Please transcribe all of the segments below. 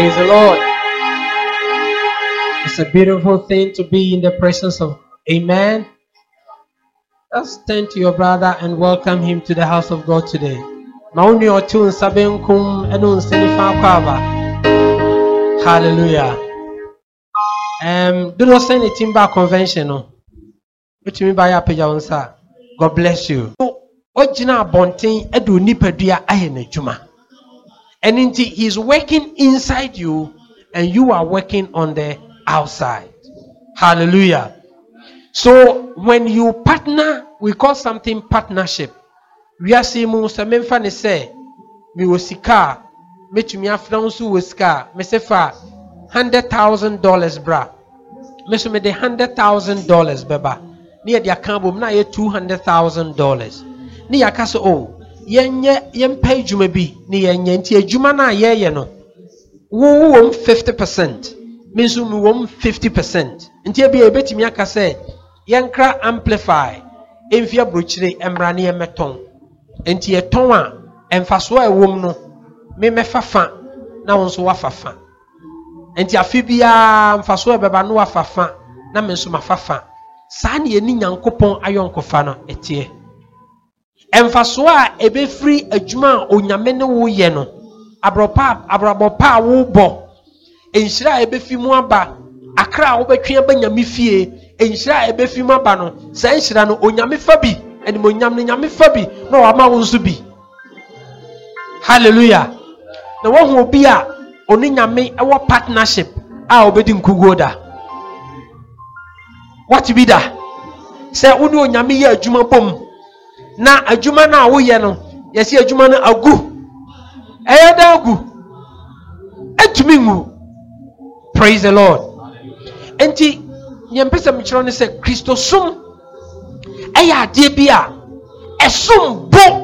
Praise the Lord. It's a beautiful thing to be in the presence of Amen. Let's turn to your brother and welcome him to the house of God today. Hallelujah. Do not send a timber convention. God bless you. And indeed, he's working inside you and you are working on the outside. Hallelujah. So when you partner, we call something partnership. We are saying Musa say me wasika me to me afransu wasika me say for $100,000 bra me so me the $100,000 beba near the account na ye $200,000 ni yakaso oh yen pay juma bi ni yen nti juma na ye no wo 50% means we 50% nti bi e betimi aka say yankra amplify emfia brochire emra ne emeton nti eton a emfaso a ewom no me mefafa na wonso wafafa nti afibia mfaso ebeba no wafafa na me nso mafafa saa ne ani nyankopon ayonkofa no etie emfaso a ebefri adwuma onyame ne wo ye no abrabopa wo bo enhira ebefi mu aba akra wo betwe ba nyame fie enhira ebefi mu aba no saa enhira no onyame fa bi enim onyam ne nyame fa bi na wa ma wo nso bi. Hallelujah. Na wo hu obi a oni nyame ewo partnership a obedi nkugoda what be da say uni onyame ye adwuma bom na adwuma na wo ye no yesi adwuma no agu eyeda agu etumi ngu. Praise the Lord. Enti nyempesa mchiro ne say Kristo sum eya ade bia esum bo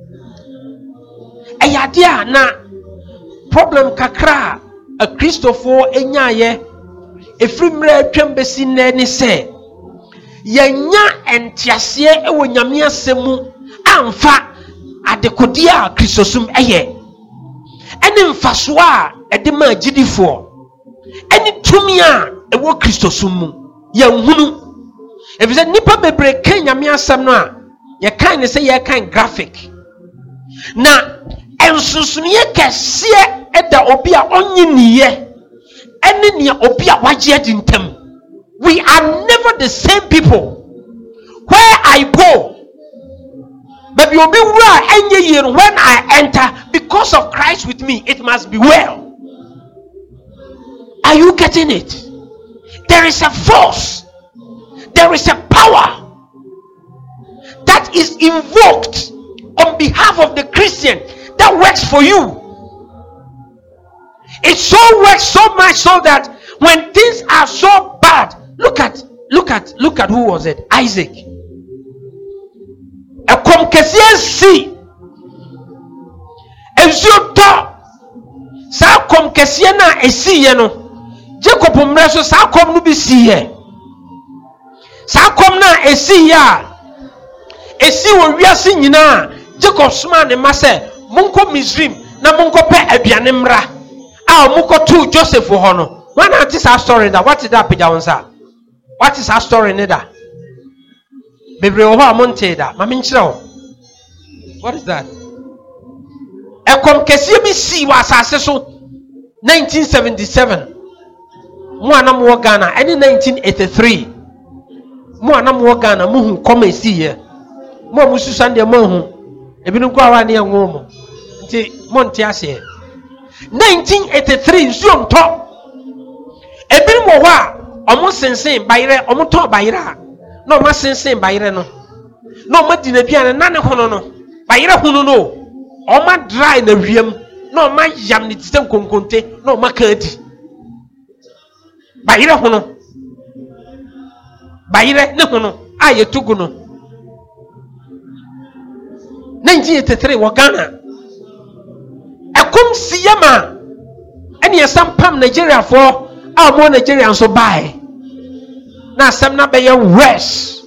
eya ade na problem kakra a Christopher enyaye efrimre atwam besi na ni se yenya entiase ewo nyame asemu amfa adekodia Kristosum eye ene mfaso a ede ma agidifo ene tumi a ewo Kristosum mu ye nhunu efise nipa bebre kan nyame asem no a ye kan ne se ye kan graphic na ensusuniye kese eda obi a onyiniye ene ne obi a waje dintem. We are never the same people. Where I go, but you'll be where any year when I enter, because of Christ with me, it must be well. Are you getting it? There is a force, there is a power that is invoked on behalf of the Christian that works for you. It so works so much so that when things are so bad, look at who was it? Isaac. A comkesian see. Ezioto. Sa comkesian na esi ye no. Jacob umreso sa kom no bi si ye. Sa kom na esi ya. Esi wo wiase nyina. Jacob suma ne ma se monko Misrim na monko pe aduane mra. A monko tu Joseph ho no. When I tell our story that what is that pejawonsa? What is our story neda? Bebre oho amonte da. Mami nchira. What is that? Ekom kesi bi si wa asase so 1977. Mo anam wo Ghana any 1983. Mo anam wo Ghana mo hu kom esi ye. Mo mususan de mo hu. Ebinu kwa wa ne enwo mo. Nti mo nte ase. 1983 nsuom to ebiri mo wa omo sensen bayire omo to bayire no omo sensen bayire no no omo di na biane na ne hono no bayire hono no omo dry na wiem no omo yam ne tite nkonkonte no omo ka adi bayire hono bayire ne hono aye tugu no 1983 wo Ghana ekom siyama ene esampam Nigeria for more Nigerians so buy. Now some na be your worse.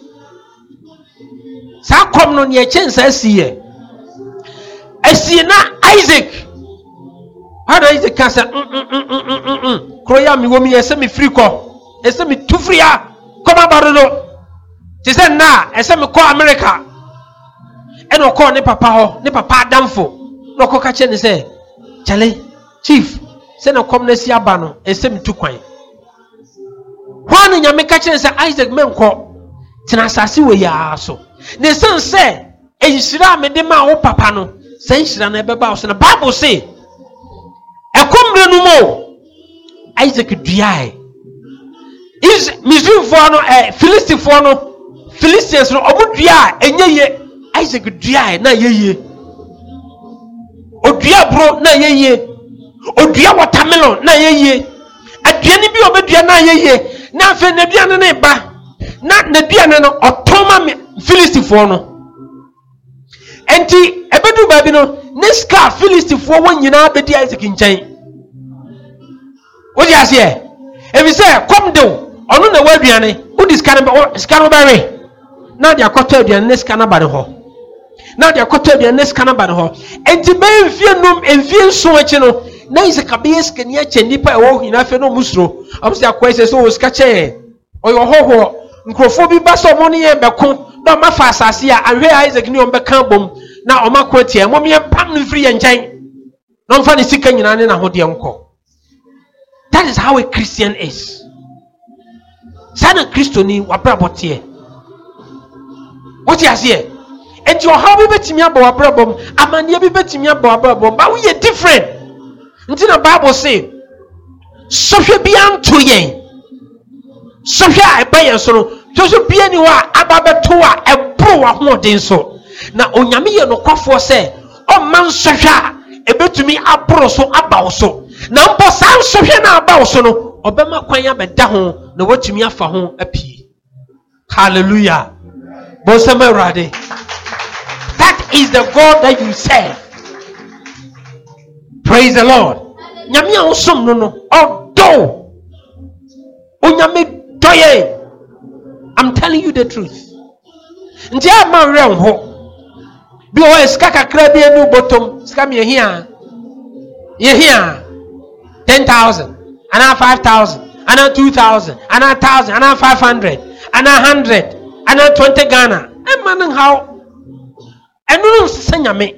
Sa come no near chance I see na Isaac. How do Isaac can say Kroya mi womi ese mi free ko ese mi tu free a come about no. She said na ese mi call America. And o call ne papa ho ne papa adamfo. No ko ka che ne say Chale chief say na come na si aba no ese mi tu kwan. Hwan nyame ka che ne say Isaac menko tena asase we ya so. Ne sen say enhyira me de ma wo papa no say enhyira na beba wo so na Bible say ekomre no mo Isaac duae is Misraim for no Philistine for no Philistines no omudua enyeye Isaac duae na yeye odua bro na yeye odua watermelon na yeye aduane bi obedua na yeye na afa na aduane na ba na aduane no otoma Philistine for no enti ebedu ba bi no neska Philistine for won nyina bedi Isaac nkyɛn. What do you say? If you say come do ono na waduane who this scan berry now they are quarter aduane next scan ba ho now they are quarter aduane next scan ba ho enti be mfie num mfie so achi no na Isaac be skani achi nipa e wo hina fe no musro am say akwese so ska che oyo hoho nkrofo bi ba so mo ne ye beko na ma fa asase a ahwe Isaac ni on be kan bom na o ma kwatie mo me pam no free nkyɛn no mfa ne sika nyina ne na ho de nko. That is how a Christian is. Sana Christoni wabrabotie. What you say? And your how we betimi aba wabrabom, amane bi betimi aba wabrabom, but we are different. Until the Bible say, "Sofia bi anto yen." Sofia e ba yen so no, so bi ani wa ababeto a ebro wa hoden so. Na onyame ye no kwafo se, o man sofia e betumi abro so aba so. Na mpo san sohwe na aba wo so no obema kwan ya beda ho na watumi afa ho apie. Hallelujah. Bosama rade. That is the God that you serve. Praise the Lord. Nyame a wosom no no odo onyame doye. I'm telling you the truth. Nti ama re ho bi o eska kakra bi enu botom ska me hia ye hia 10,000, and 5,000, and 2,000, and 1,000, and 500, and 100, and 20 Ghana. And man, how? And no senya me.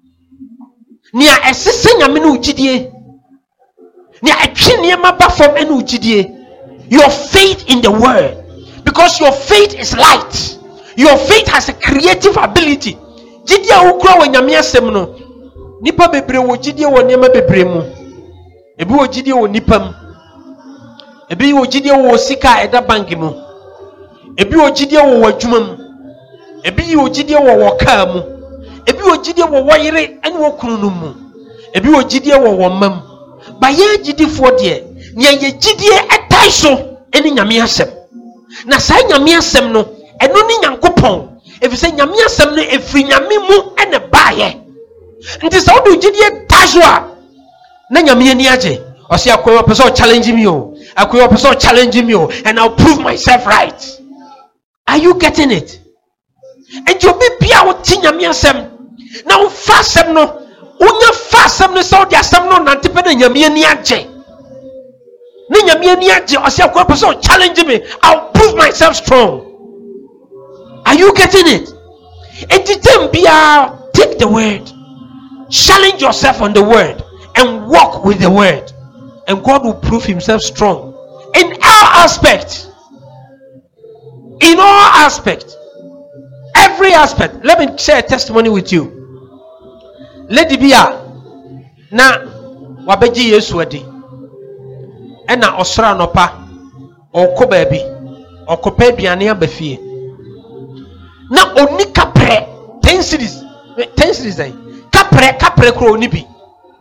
Nia esenya me no jidie. Nia etwene ma ba from enu jidie. Your faith in the word, because your faith is light. Your faith has a creative ability. Jidie ukro wo nyame asem no. Nipa bebre wo jidie wo niam bebre mu. Ebi wo jidie wo nipam, ebi wo jidie wo sika eda bank mu, ebi wo jidie wo wadwuma mu, ebi wo jidie wo woka mu, ebi wo jidie wo woyere ene wo kunu mu, ebi wo jidie wo womam. Ba ye jidifo de nia ye jidie etai so ene nyame asem. Na sa nyame asem no eno ni nyankopon, efi se nyame asem no efri nyame mu ene baaye. Nti sa wo jidie taso a na nyame ani age o se akoyo person challenge me o akoyo person challenge me o and I'll prove myself right. Are you getting it? And you be bia wo ti nyame asem na wo fa asem no unya fa asem no so de asem no nante pe na nyame ani age na nyame ani age o se akoyo person challenge me, I'll prove myself strong. Are you getting it? And then bia take the word, challenge yourself on the word and walk with the word, and God will prove himself strong in all aspects. In all aspects, every aspect. Let me share a testimony with you. Lady Bia na wabeji Yesu adi ena osra nopa okọ baabi okopa aduane abafie na oni kapre 10 cities ai kapre kro oni bi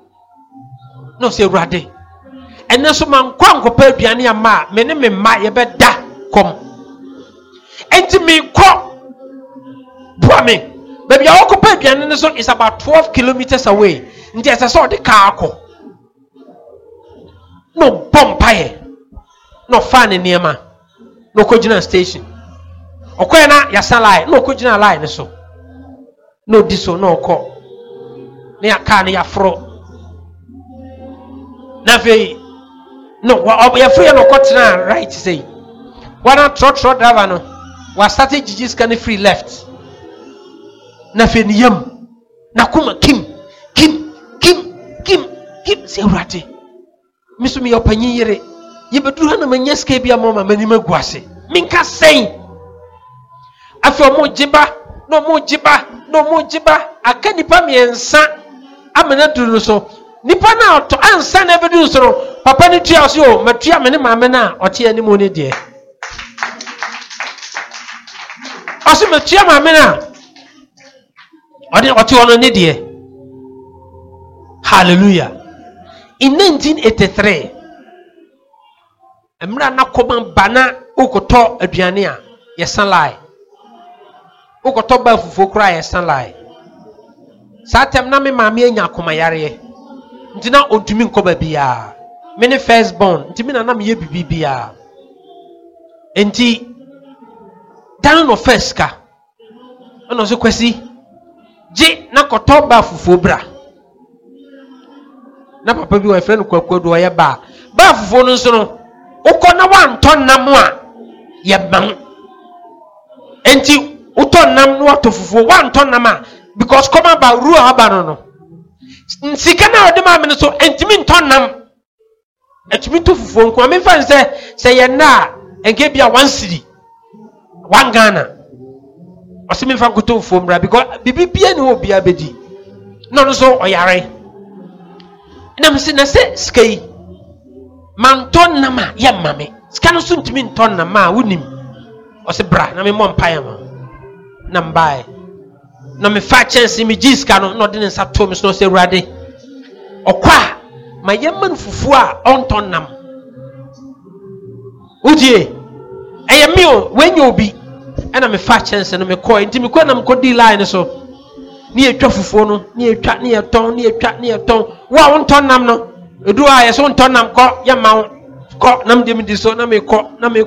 no se urade ene so man kwankɔpa aduane ama me ne me ma ye beda kom enti me kɔ bua me baby a wɔkɔpa aduane ne so is about 12 kilometers away nti ɛsɛ sɛ ɔde kaa akɔ no bompae no fan niema no kɔgyina station ɔkɔɛ na yasa line no kɔgyina line so no diso no ɔkɔ ne aka ne yafro Nafe no your free no kotina right say. Wana trot driver no was started Gigi's can free left. Nafe ni yam. Nakuma Kim say rati. Misu mi opanyi yere. Yebeduru na manyeske bia mama manima guase. Minka say. Afọ mo jiba aka nipa miensa amena duru so nipa na oto ansa na bedu so papa ni tua so o matua me ne maame na ote ani mo ne de aso matua maame na ode ote ono ne de. Hallelujah. In 1983 emra na koban bana okoto aduane a yesan lai okoto ba fufu kura yesan lai satem na me maame anya akoma yare ntina ontumi nkoba bia me ne first born ntimi na me ye bibi bia enti dan no first ka ono so kwasi je na koto ba fufu bra na papa bi wa friend kwakwadu ya ba fufu no nso no ukona wanton nam a ye ban enti uton nam no to fufu wanton nam a because come about ru aba no nsika na ode ma me so entimi nton nam etimi to fufu nko me fan say ye na enke bia 1 cedi 1 Ghana osimi fan ko to fufu mra because bibi bia ni obi abedi no so oyare na me se na se skai manton nama ya mame sika no so ntimi nton nama wonim o se bra na me mo mpae ma na mbae na me fa chance mi jiska no de nsa to me so se urade okwa ma yemman fufu a onton nam ujie eyemi o wenye obi na me fa chance no me ko ntimi ko na me ko di line so ni etwa fufu no ni etwa ni eton wa onton nam no edu a yeso onton nam ko ya ma ko nam de mi di so na me ko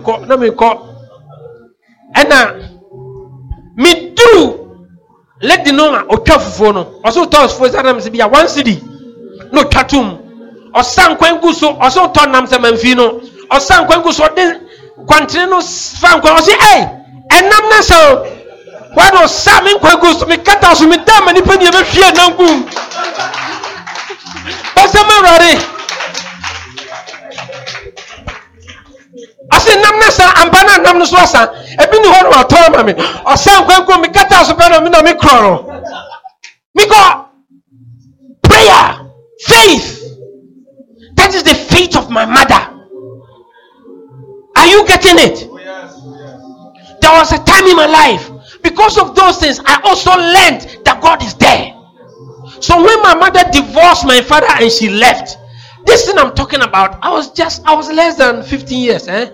ena mi do let the know otwa fufu no oso to fufu sadam se bia 1 cedi no twatum osan kwangu so oso to nam se manfi no osan kwangu so de kwantene no fan kwa osi enam na so wado samin kwangu so mi kata so mi dama ni pani e be hwie nangu osama rare ase nam na sa ampana nam no so asa ebi ni ho no ato ma me osan kwangu mi kata so pe no mi na mi kroro mi go prayer faith. That is the faith of my mother. Are you getting it? Oh, yes. There was a time in my life, because of those things, I also learned that God is there. So when my mother divorced my father and she left, this thing I'm talking about, I was less than 15 years. I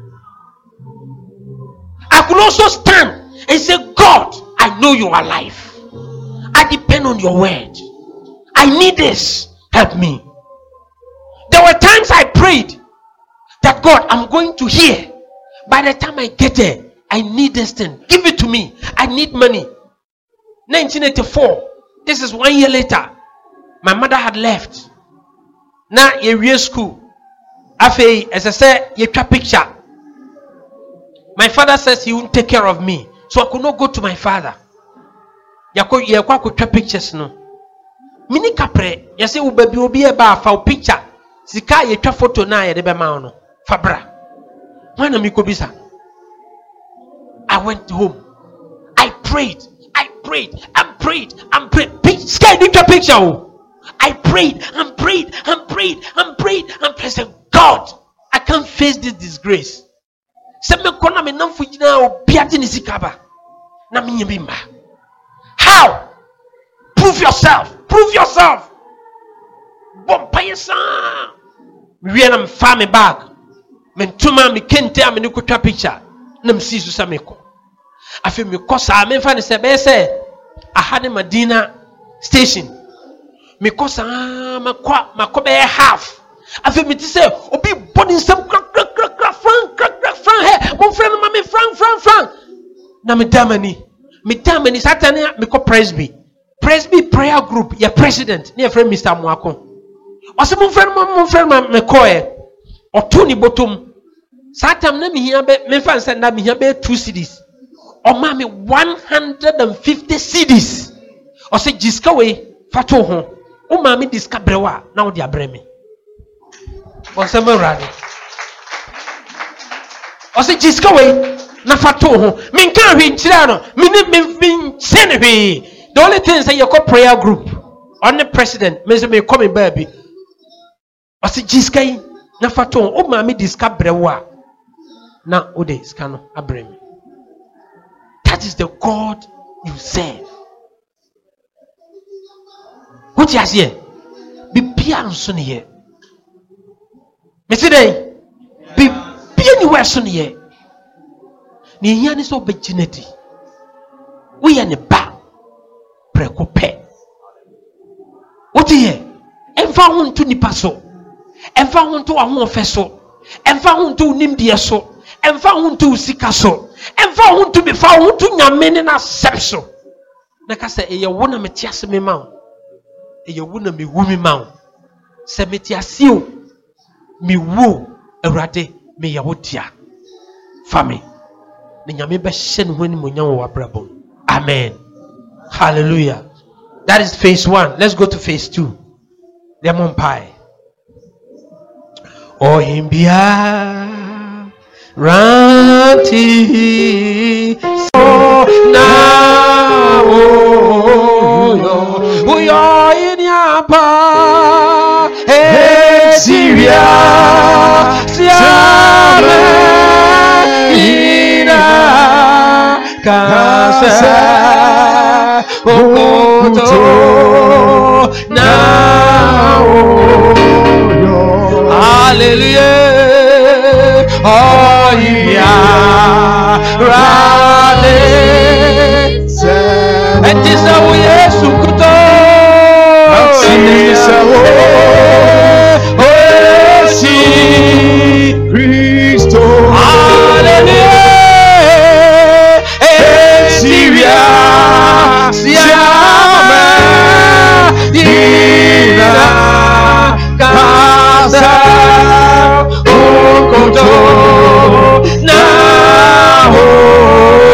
could also stand and say, God, I know you are alive. I depend on your word. I need this. Help me. There were times I prayed that God, I'm going to hear. By the time I get there, I need this thing. Give it to me. I need money. 1984. This is 1 year later. My mother had left. Now you're school. After, as I said, you take picture. My father says he won't take care of me, so I could not go to my father. You could take pictures no. Mini kapre, you say ubebi obi eba fa picture. Sika ye twa photo na ye de be ma no. Fabra. Wana mi ko bisa. I went home. I prayed. Sky did your picture. I prayed and said, God, I can't face this disgrace. How? Prove yourself. We am family back. Men tuma me kente am ni kutwa picture. Nam si so sameko. Afi me kosa me fa ne se be se ahade Madina station. Me kosa makwa be half. Afi me ti se obi body sam frank he mon friend ma me frank. Na me damani satani me ko Presby prayer group, your president, near friend Mr. Mwako. ɔsɛ mo me kɔɛ ɔto ni bottom satam na mihia be me fan sɛ na mihia be 2 cedis ɔma me 150 cedis ɔsɛ jiska we fato ho o ma me diska brewa na wo de abre me ɔsɛ me rade ɔsɛ jiska we na fato ho me nka hwe nkyira no me send hwe. The only thing is that you call prayer group on the president me come baby ɔsɛ jiska yi na fato ho o ma me diska brewa na o de ska no abre me. That is the God you serve. What you say? Be pian son here. Me say dey. Be anywhere son here. Ni hia ni so beginati. We are ne ba. Preko pe. What here? Emfa ho nto nipa so. Emfa ho nto ahoɔfɛ so. Emfa ho nto nimdeɛ so. Emfa ho nto sika so. Emfa ho nto be fa ho nto nyame ne na sep so. Na ka sɛ eye wo na mete ase me ma wo. Eye wo na me wu me ma wo. Sɛ mete ase o. Me wu Awurade me ya wo dia. Fa me. Ne nyame be hye ne ho ni monyam wo abrabom. Amen. Hallelujah. That is phase 1. Let's go to phase 2. Lemon pie. Oh himbia ranti so now oh yo in yapa Syria siame ina kasa okoto now hallelujah oh yeah rade etisa wo yesu kuto etisa wo osi Kristo hallelujah Syria siame ina kasa okoto now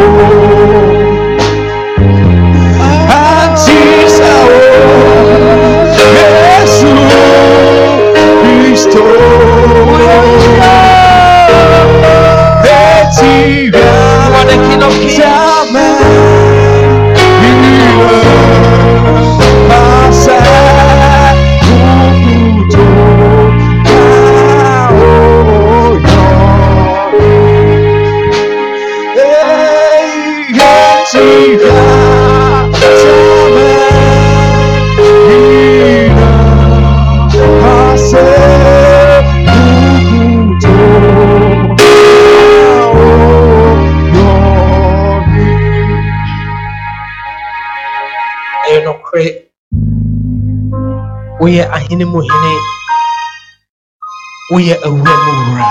We are ahine muhine. We are a wemura.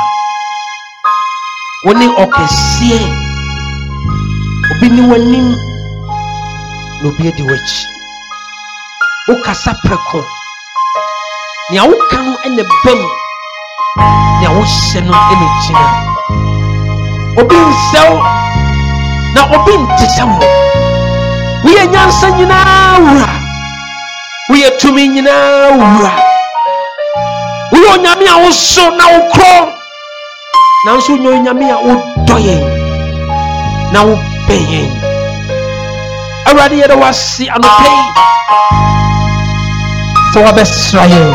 Woni okesie. Obini wanim no be di wachi. O kasa preko. Nia wo kanu ene bam. Nia wo hye no ene china. Obi nsel na obi ntesam. We are nyansa nyina wura. We are to me now. We are Namia also now crawl. Now so no Namia would doye. Now paying. Already there was see and pay. So I best try you.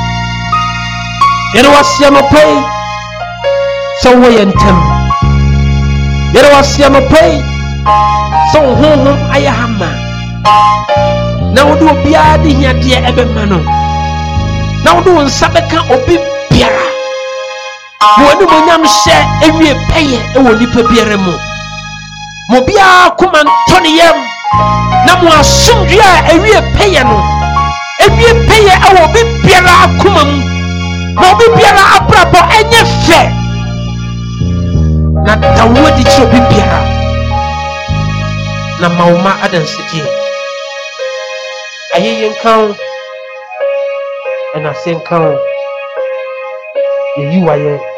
There was see and pay. So we and Tim. There was see and pay. So home I am. Now do bia di hia de ebe mano. Now do nsabeka obi biara. Mo anu mo nyam hye ewie peye e wo nipa biara mu. Mo bia kuma ntone yam. Na mo asumdwe a ewie peye no. Ewie peye e wo bi biara akuma mu. Na obi biara abrabo enye fe. Na dawo di chi obi biara. Na mauma adansidie. Aye count and I say count you are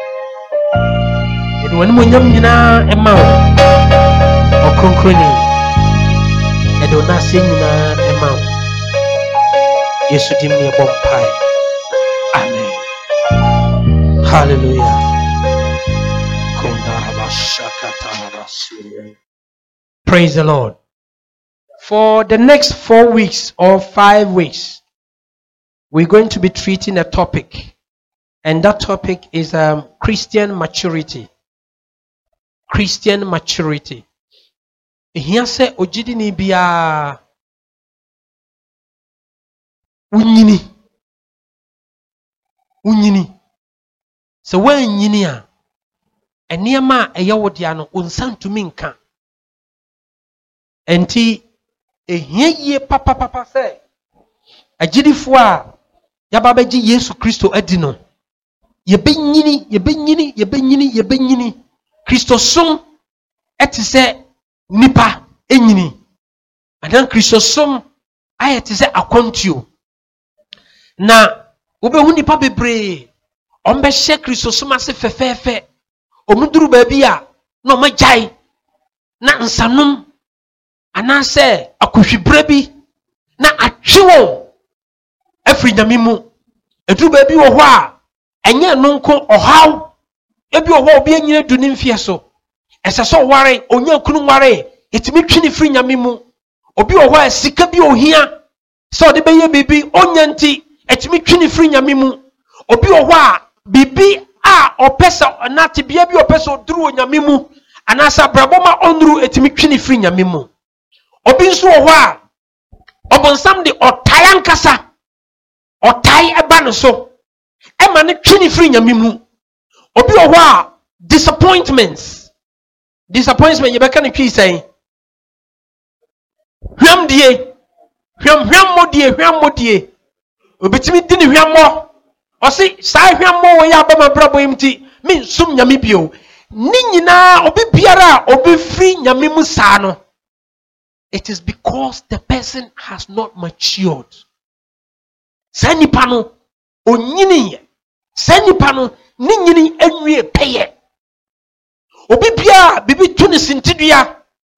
it when yam yina a mount or concrony I do not sing yina a mount. Yes, you give me a bomb pie. Amen. Hallelujah. Praise the Lord. For the next 4 weeks or 5 weeks, we're going to be treating a topic. And that topic is Christian maturity. Christian maturity. Here say ojidi ni bia unyini. So when nyini a eniema eyawodia no unsantumi nka. Enti ehye papa say agidifo a yababeji Yesu Kristo adi no yebenyini Kristo som etise nipa enyini adan Kristo som ayetise akontio na obehu nipa bebre ombehye Kristo som ase fefefe omuduru ba bia na omagyae na nsanom anase akohwibre bi na atwewo afri nyamimu eduru ba bi wo ho a enye no nko ohaw ebi wo ho obi anyina du ne mfie so eseso ware onya kunu ware etimi twini fri nyamimu obi wo ho a sika bi ohia so de beye bibi onya nti etimi twini fri nyamimu obi wo ho a bibi a opesa na tibia bi opesa oduru nyamimu anasa braboma onru etimi twini fri nyamimu obi nso wo ho a obonsam de otai ankasa otai eba no so ema ne twini fri nyamimu obi wo ho a disappointment yebeka ne twi sai hwam modie obetimi di ne hwam osi sai hwam wo ya ba mabrabo yimti min sum nyame bio ni nyina obi biara obi fri nyame mu saa no. It is because the person has not matured. Sanipano onyini sanipano ni nyini enwie peye obi bia bibi tuni sintidua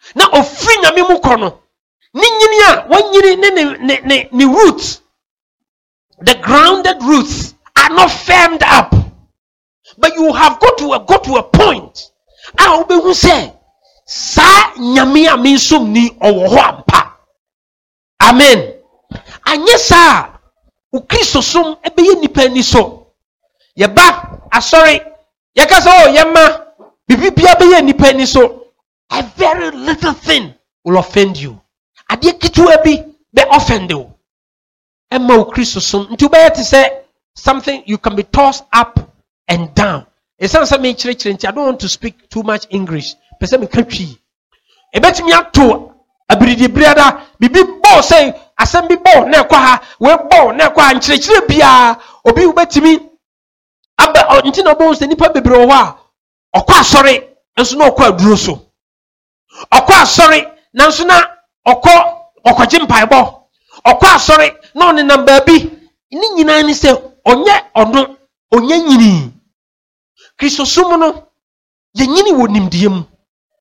na ofri nyame mu kɔ no ni nyini a wanyini ne roots, the grounded roots are not firmed up, but you have got to a point a obehu say sa nyame a me nsom ni owo ho ampa. Amen. Anye sa u Kristo som ebeye nipa ni so ye ba asori ye ka so yema bibibia beye nipa ni so, a very little thing will offend you. Ade kitu abi be offend you. Emma u Kristo som nti be to say something you can be tossed up and down. It's not something I don't want to speak too much English. Person me country. E betimi ato abiridi brada bibi bo say asem bi bo na ekwa ha we bo na ekwa nkyerechire bia obi ubetimi aba nti na bo say nipa bebre wo a okwa asori enso na okwa aduro so okwa asori nanso na okwaje mpaebo okwa asori na oni namba bi ni nyina ni say onye ono onye nyini Kristo som no ye nyini wo nimdie mu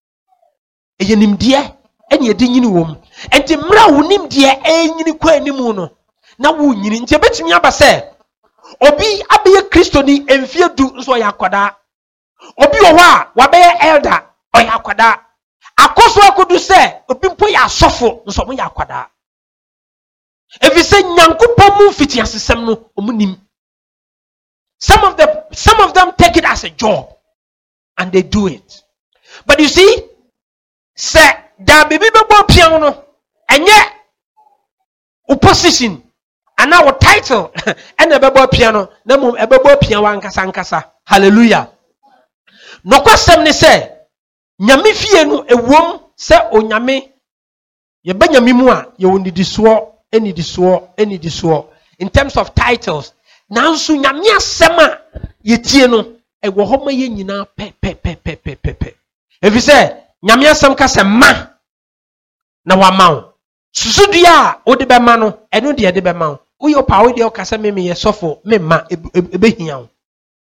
eye nimdie ene edi nyini wo mu enti mra wo nimdie enyini kwa animu no na wo nyini nti betimi aba say obi abeye Kristo ni emfie du nso ya akwada obi wo a wabeye elder oya akwada akoso akodu say obi mpo ya asofo nso mo ya akwada evi say nyankopon mu fiti asesem no omunim. Some of them take it as a job and they do it. But you see, say that baby bebo piano no enye opposition and our title and the bebo piano na mum e bebo piano ankasa. Hallelujah. No kwasem ne say nyame fie no ewom say onyame ye ba nyame mu a ye wonidi so in terms of titles. Nanso nyame asem a yetie no ewo ho ma ye nyina pe. Efi say nyame asem ka se ma na wa ma wo susudua a wo de be ma no eno de de be ma wo wo yo pa wo de o ka se me ye sofo me ma ebe hia wo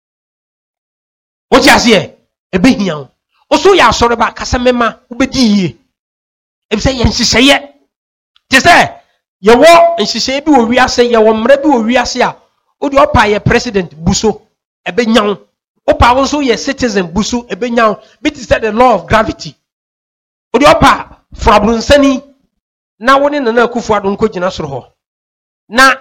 wo ti ase ebe hia wo wo so ya asore ba ka se me ma wo be di yie. Efi say ye nhihye ti say ye wo nhihye bi wo wiase ye wo mra bi wo wiase a odi opa ye president buso ebe nyaw opa wonso ye citizen buso ebe nyaw bit is the law of gravity. Odi opa frabrunsani na woni nana akufu ado nko gina soro ho na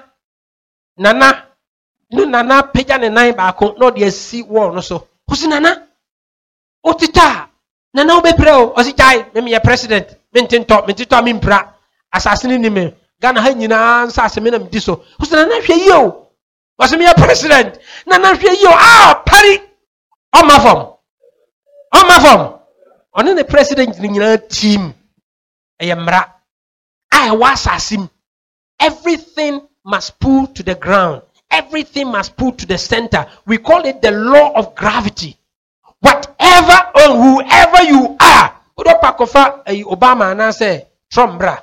nana peja ne nan ba ko no de asi wall no so hosi nana otita nana obepre o si jai me ye president mentento me mpra asasini ni me Ghana ha nyina nsase me na mdi so hosi nana hwe yi o was me a president nana hwe yi o pari on my phone on the president ni nyina team eyemra I was asim. Everything must pull to the ground. Everything must pull to the center. We call it the law of gravity. Whatever or whoever you are, Obama and I say Trump bra,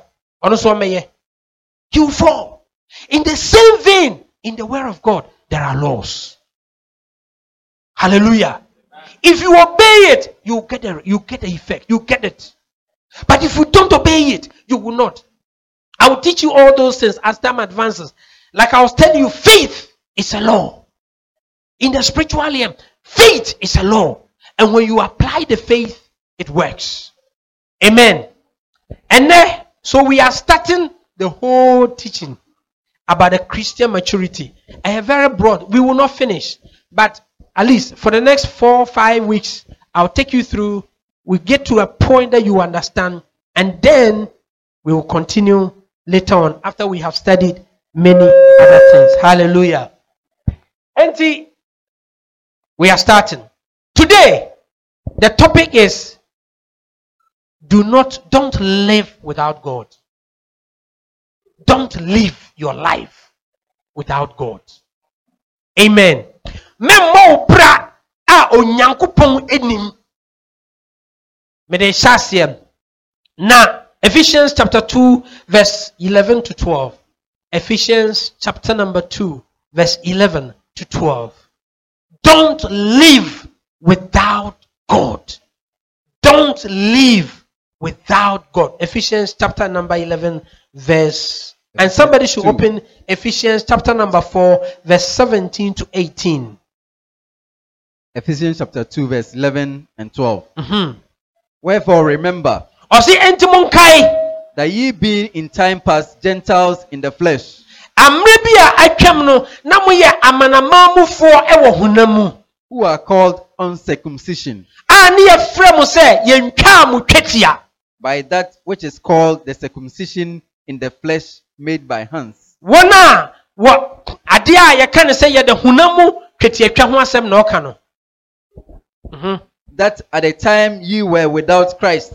you fall. In the same vein, in the word of God, there are laws. Hallelujah. If you obey it, you get the effect. You get it. But if you don't obey it, you will not. I will teach you all those things as time advances. Like I was telling you, faith is a law. In the spiritual realm, faith is a law. And when you apply the faith, it works. Amen. And then, so we are starting the whole teaching about the Christian maturity. And very broad. We will not finish. But at least for the next 4 or 5 weeks, I'll take you through. We get to a point that you understand. And then we will continue later on after we have studied many other things. Hallelujah. And we are starting. Today, the topic is don't live without God. Don't live your life without God. Amen. Memo bra a onyankopon enim. Me de hyasem na Ephesians chapter 2 verse 11 to 12. Ephesians chapter number 2 verse 11 to 12. Don't live without God. Don't live without God. Ephesians chapter number 11 verse, and somebody should open Ephesians chapter number 4 verse 17 to 18. Ephesians chapter 2 verse 11 and 12. Wherefore remember that ye being in time past Gentiles in the flesh, who are called uncircumcision by that which is called the circumcision in the flesh made by hands. That at the time ye were without Christ,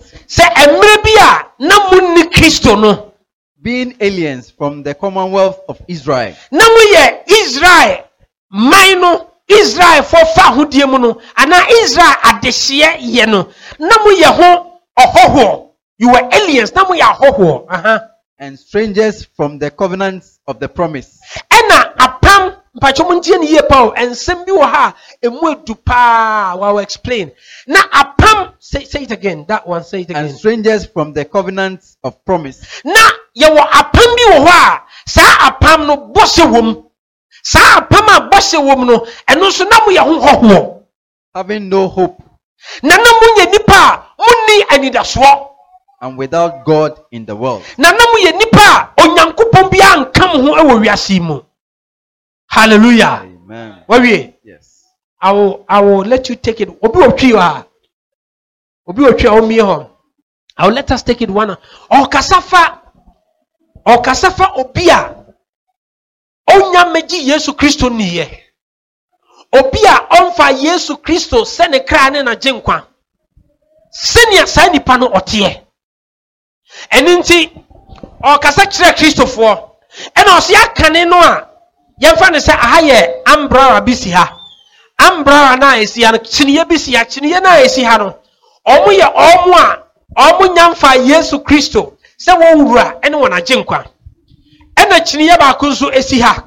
being aliens from the commonwealth of Israel, Israel for Fahudiamuno, and Israel at the Shia Yeno. You were aliens, now we are hoho, and strangers from the covenants of the promise. Apam Pachomuntian Yepo and Sembuha Emudupa. Well, explain. Now apam say it again. That one say it again. And strangers from the covenants of promise. Now you were apam biwa. Sa apam no bosse wom. Sa apam bosse wom no. And no so now we are hoho. Having no hope. Nana munye nipa muni anidaswo. And without God in the world. Nana munye nipa onyankopon bia ankam ho ewo wiase mu. Hallelujah. Amen. Yes. I will let you take it. I will let us take it one. Kasafa obia. Onya meji Yesu Kristo niye. Obia onfa Yesu Kristo sene krane na jenkwa. Senia sa nipa no otie. Eninti kasa kire Kristo fo. Ena osia kane no a yemfa ne say ahaye umbrella bisi ha. Umbrella na esi ha no chiniye bisi ha, chiniye na esi ha no. Omo ye omo a omo nyamfa Yesu Kristo se won wura ene wona jenkwa. Ena chiniye ba ko nso esi ha.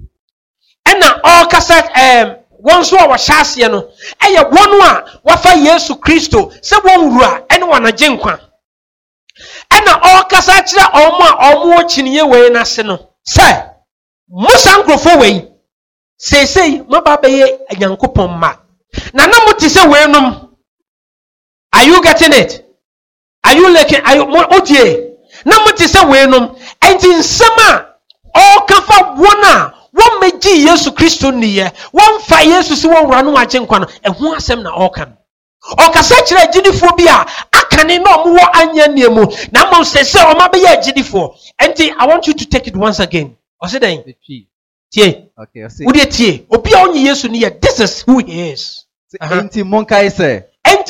Ena kasa won so wa hyase no eye wonu a wafa Yesu Kristo se won wura ene wona jenkwa. Ena kasa kire omo a omo chiniye we na se no se Musa nkrofo wei sesei mababeye anyankopon ma na muti se wenum. Are you getting it? Are you looking? Are you otie na muti se wenum enti nsema kafa wona won meji Yesu Kristo niye won fa Yesu si won wura no agyenkwa no eho asem na kan okasa kire agidifo bi a akane na omwo anya niemu na mo sesei o mabeye agidifo enti I want you to take it once again. Tie. Okay, I see. Tie. Obi a onye Yesu ni ye, this is who he is. Enti monkai se.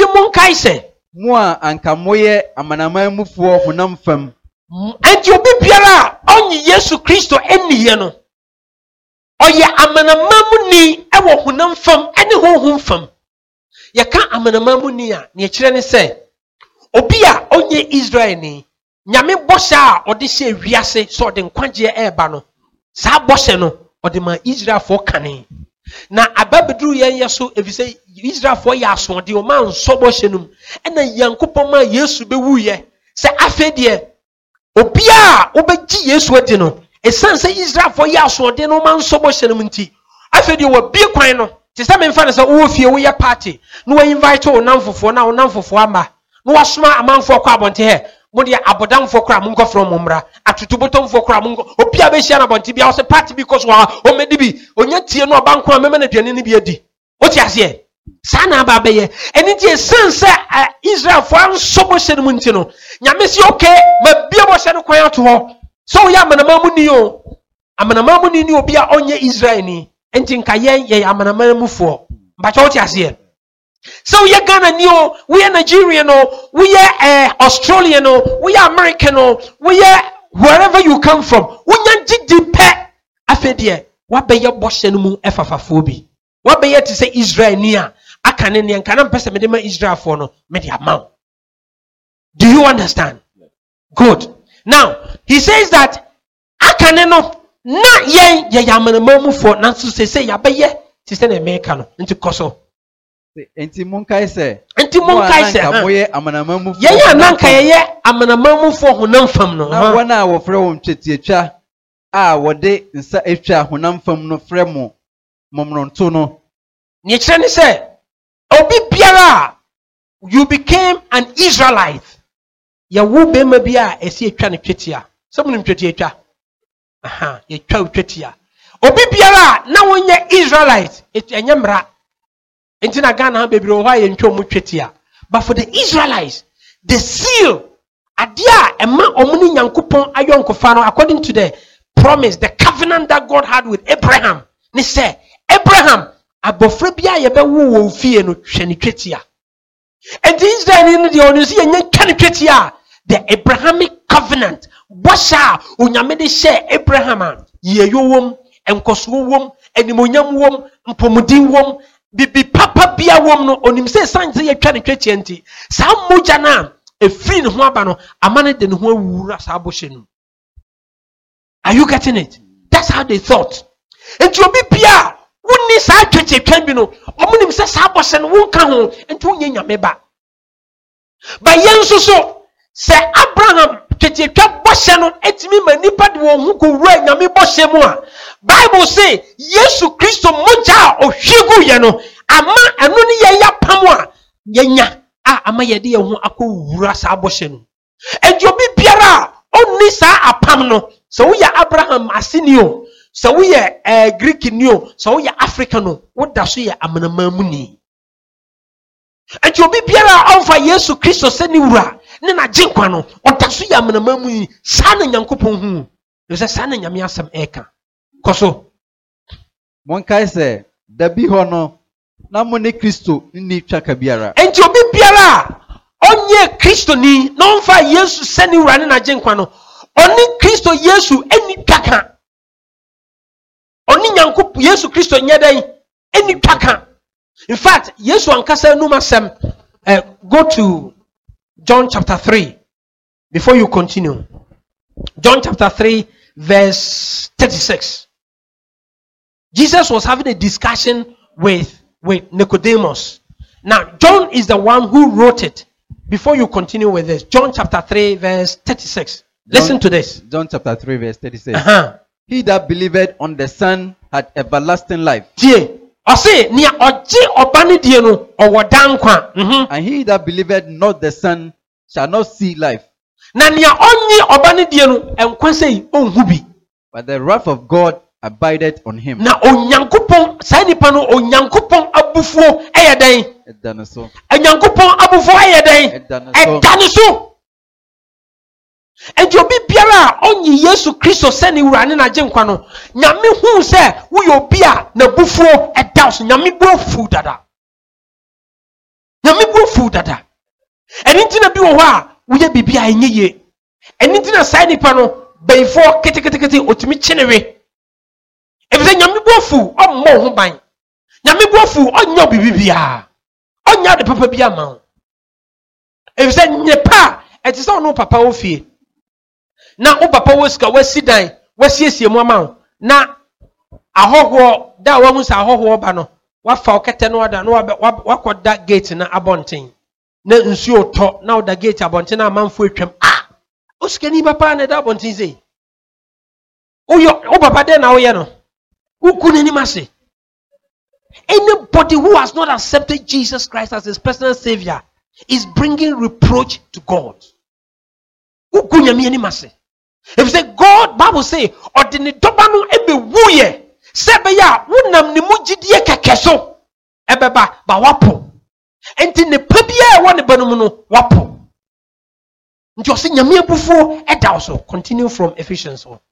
Moa anka moye amanaman mufuo honam fam. Enti obi biara onye Yesu Kristo eni ye no. Oye amanaman mu ni ewo honam fam ene honhom fam. Ye ka amanaman mu ni a ne kire ne se obi a onye Israel ni nyame bosha a ode hye wiase so de nkwagye eba no. Sa boshe no ode ma Israel for kane na ababedru yen yeso efise Israel for ya so de o man so boshe num ena yankopon ma Yesu bewu ye se afedie obia obeji Yesu ade no esan se Israel for ya so de no man so boshe num nti afedie wo bi kwan no ti se memfa ne se wo fie wo ye party no wo invite o namfofo na o namfofo ama no wasoma amanfo kwa abonte he Modi abodamfo kra munko from mumra atutubotomfo kra munko opia be hia na bonti bia o se party because wa o medi bi onya tie no obanko amema na duane ni bi adi o ti ase sa na ba be ye eni tie sense Israel for anso bo hye no nti no nyame si okay ma bia bo hye no kwan ato ho so ya amanama ni o amanama ni obi a onye Israel ni enti nka ye amanama mufo mba cha o ti ase. So we are Ghana, we are Nigerian, we are Australian, we are American, we are wherever you come from. We are GDP. Afedie, what be your boss and mu efafafobi? What be yet to say Israel near? I can't and cannot pass a Israel for no media amount. Do you understand? Good. Now he says that I can't know not ye yaman a moment for Nansu say ya be ye to send a American into Koso. Enti monkae se. Moye amanamamu. Yeye nanka yeye amanamamu fo honam fam no. Na wana wo frɛ wo twetiatwa a wode nsa etwa honam fam no frɛ mo momronto no. Ni kyerɛ ne sɛ obi biara you became an Israelite. Ya wo bema bia esi etwa ne twetia. Sɛ mo nim twetia. Aha, ye twa twetia. Obi biara na wonye Israelite enye mra. Enti na Ghana ha bebre ho aye ntwa mu twetia. But for the Israelites, the seal adia ema omuni nyankopon ayonkofa no according to the promise, the covenant that God had with Abraham. Ni say Abraham abofra bia ye be wo fie no hwe ne twetia. Enti Israel ni de onu si enye twa ne twetia. The Abrahamic covenant washa onyame de share Abraham ye yowom enkoso wom animonyam wom mpomudin wom bibi papa bia wom no onim se sanse ye twa ne twetche nti sa moja na efiri ne ho aba no amane de ne ho awura sa aboshe no. Are you getting it? That's how they thought. Enti obi bia wonni sa twetche twan bi no omunim se sa aboshe no wonka ho enti wonye nyame ba. Ba yenso so se Abraham twetwa boshe no etimi manipa de won hu ko wura nyame boshe mu a Bible say Yesu Kristo moja ohwegu ye no ama eno ne ye ya pam a yenya ama ye de ye hu akowura sa boshe no. Enti obi biara onni sa apam no so wo ya Abraham asenio so wo ye Greek nio so wo ya African no wo da so ye amanamamu ni. Enti obi biara onfa Yesu Kristo se ni wura ne na jinkwa no odaso ya amanamamu ni sa na nyankopon hu no se sa na nyame asem eka koso monkae se dabi ho no na mo ne Kristo ni twaka biara. Enti obi biara onye Kristo ni na onfa Yesu se ni wura ne na jinkwa no oni Kristo Yesu eni twaka oni nyankopon Yesu Kristo nyedai eni twaka. In fact, Yesu ankasa numasem go to John chapter 3 before you continue. John chapter 3 verse 36. Jesus was having a discussion with Nicodemus. Now, John is the one who wrote it. Before you continue with this, John chapter 3 verse 36. Listen to this. John chapter 3 verse 36. He that believeth on the Son had everlasting life. And he that believeth not the Son shall not see life. But the wrath of God abideth on him. And you be biara only Yesu Christo seni urani na jenkwa no nyame hu se wo yo bia na bufuo edaus nyame bofu dada eni na bi wo ho a wo ye bibia enye ye eni na sai nipa no beifo kete otimi chinewe ebize nyame bofu ommo ho ban nyame bofu onyo bibia onya de papa bia ma ebize nyepa etise ono papa ofie na o papa woska wasidan wasiesie mu ama na ahoho da wa hu sa ahoho ba no wa fa okete no da no wa koda gate na abonten na nsuo to na o da gate abonten na amanfo atwam oskani papa na da abonten sei o papa de na o ye no ukunu ni mase. Anybody who has not accepted Jesus Christ as his personal savior is bringing reproach to God. Ukunu ni mase. If you say God, Bible say, ordini dobanu ebe wuye, sebe ya wunam ni mujidie kekeso, ebeba ba wapo. Enti ne pebie wane banumuno wapo. Nti osi nyame ebufu eda also. Continue from Ephesians 1.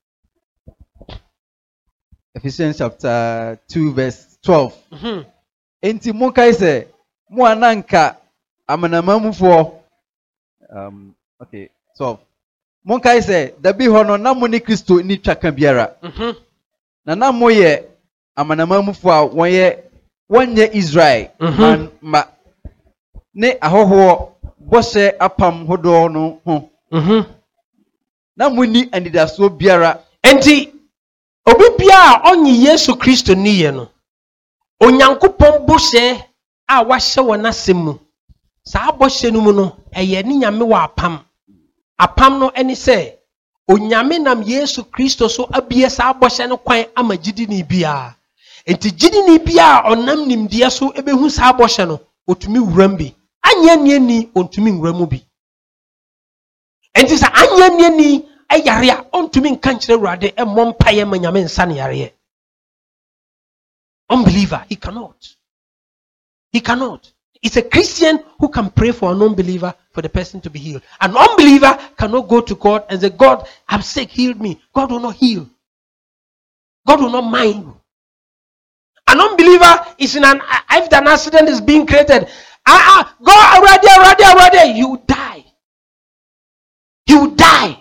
Ephesians chapter 2 verse 12. Enti monkae se mo ananka amanamamufo okay 12. Monkae se dabi hono na mo ne Kristo ni twaka biara. Na mo ye amanamamufo a wonye Israel man ma ne ahoho bose apam hodo no ho. Na mo ni anidaso biara. Enti obi bia onyi Yesu Kristo ni ye no onyankopon bose a wahyɛ wɔ n'asɛm mu saa bɔhyɛ no mu no ɛyɛ ne nyame wɔ apam no ɛne sɛ onyame nam Yesu Kristo so abie saa bɔhyɛ no kwan ama gyidini biara enti gyidini biara ɔnam nimdeɛ so ebehu saa bɔhyɛ no otumi wuram bi anya ni ontumi nwuramu bi enti sa anya ni ayare a ontumi nka nkyerɛ Awurade ɛmmɔ mpaeɛ ma nyame nsa ne yareɛ. Unbeliever, he cannot. It's a Christian who can pray for an unbeliever for the person to be healed. An unbeliever cannot go to God and say, God, I'm sick, heal me. God will not heal. God will not mind you. An unbeliever is in if an accident is being created, go already, you die. He will die.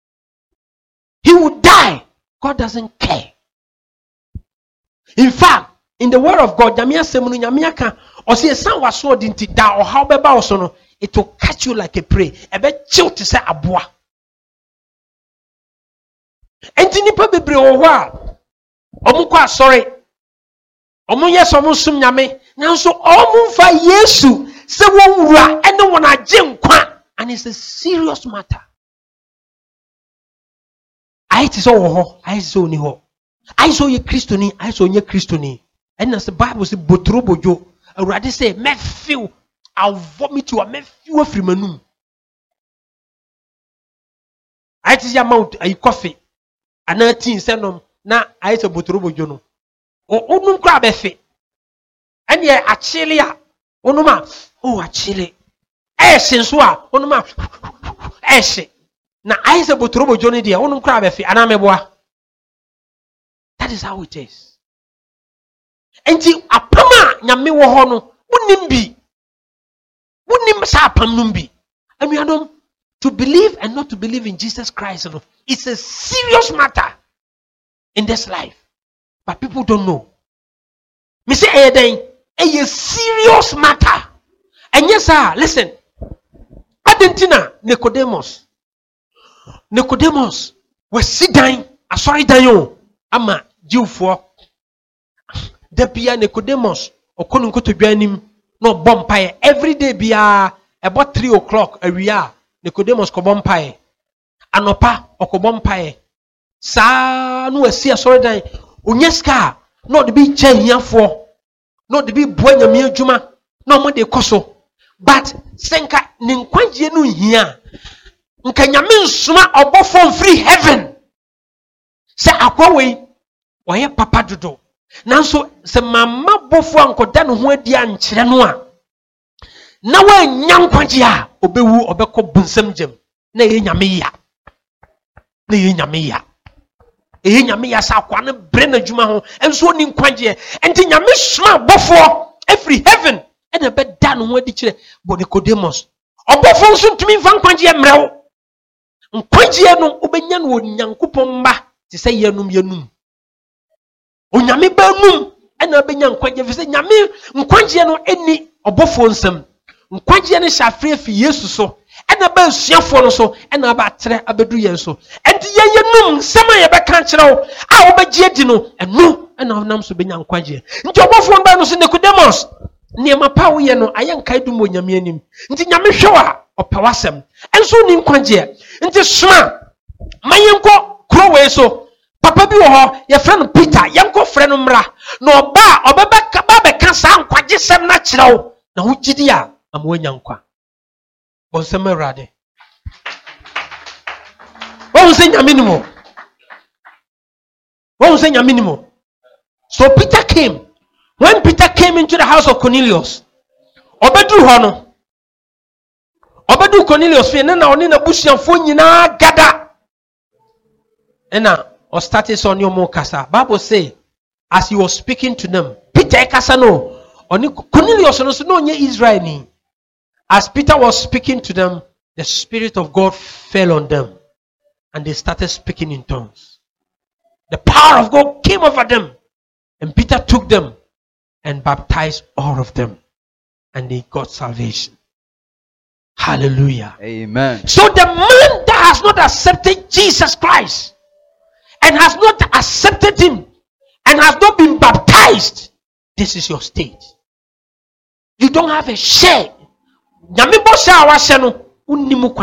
God doesn't care. In fact, in the word of God, it will catch you like a prey. To say abua. Sorry. And it's a serious matter. I saw ye Christoni. And as the Bible says, Botrobojo, I rather say, Matthew, I'll vomit you a Matthew from manum. I tell you amount a coffee, another teen senum, now I saw Botrobojo. Or Unum crab effet. And yet, a chili, Onuma, a chili. Essensua, Onuma, Eshe. Now I saw Botrobojo, dear, Unum crab effet, and I'm a boy. That is how it is. Enti apama nyame wo ho no wunim sa apam no bi. And we are to believe and not to believe in Jesus Christ. It's a serious matter in this life. But people don't know. Me say a serious matter. And yes, sir, listen. Adentina Nicodemus was sit down, sorry dayo ama Jewfo. Depia Nicodemus okonunko to dwanim no bompae every day bia about 3 o'clock awia Nicodemus ko bompae anopa okobompae sa no asi asore dan onyeska no de bi kya hiafo no de bi boa nyame adwuma no mo de koso but senka ne nkwagye no hia nka nyame nsoma obofo free heaven se akwawe oye papa dodo nanso se mama bofo ankoda no ho adi ankyere no a na wa nya nkwagye a obewu obekọ bunsam gem na ye nyame ya sa kwa ne bre na dwuma ho enso ni nkwagye enti nyame soma bofo every heaven and a bed dan ho adi kire bo Nicodemus obofo nso ntumi mfa nkwagye mrewo nkwagye no obenya no nyankopon mba te se yenum onyame banum ena benya nkwagye fi se nyame nkwagye no eni obofo nsam nkwagye ne hyafre fi Yesu so ena ba suafo no so ena ba tere abedu yen so enti yenum nsama ye beka kyerɛw a obegye di no eno ena nam so benya nkwagye nti obofo ba no so Nicodemus niema pa wo ye no ayenka dum onyame anim nti nyame hwewa opawasem enso ni nkwagye nti soma mayenko krowe so papa bi wo ho ye friend Peter yenko friend mra no oba obebeka ba beka sa nkwagye sem na kyerɛw na ho gidi a amwanya nkwa bonsem Awurade won se nyame nimo so Peter came. When Peter came into the house of Cornelius, obedu ho no obedu Cornelius fe na oni na busuafo nyina gada ena o started on your mokasa. Bible say as he was speaking to them, Peter kasa no oni Cornelius no so no nye Israel ni. As Peter was speaking to them, the Spirit of God fell on them and they started speaking in tongues. The power of God came over them and Peter took them and baptized all of them and they got salvation. Hallelujah. Amen. So the man that has not accepted Jesus Christ and has not accepted him and has not been baptized, this is your state. You don't have a share. Nyame bo sha wa hye no unnimu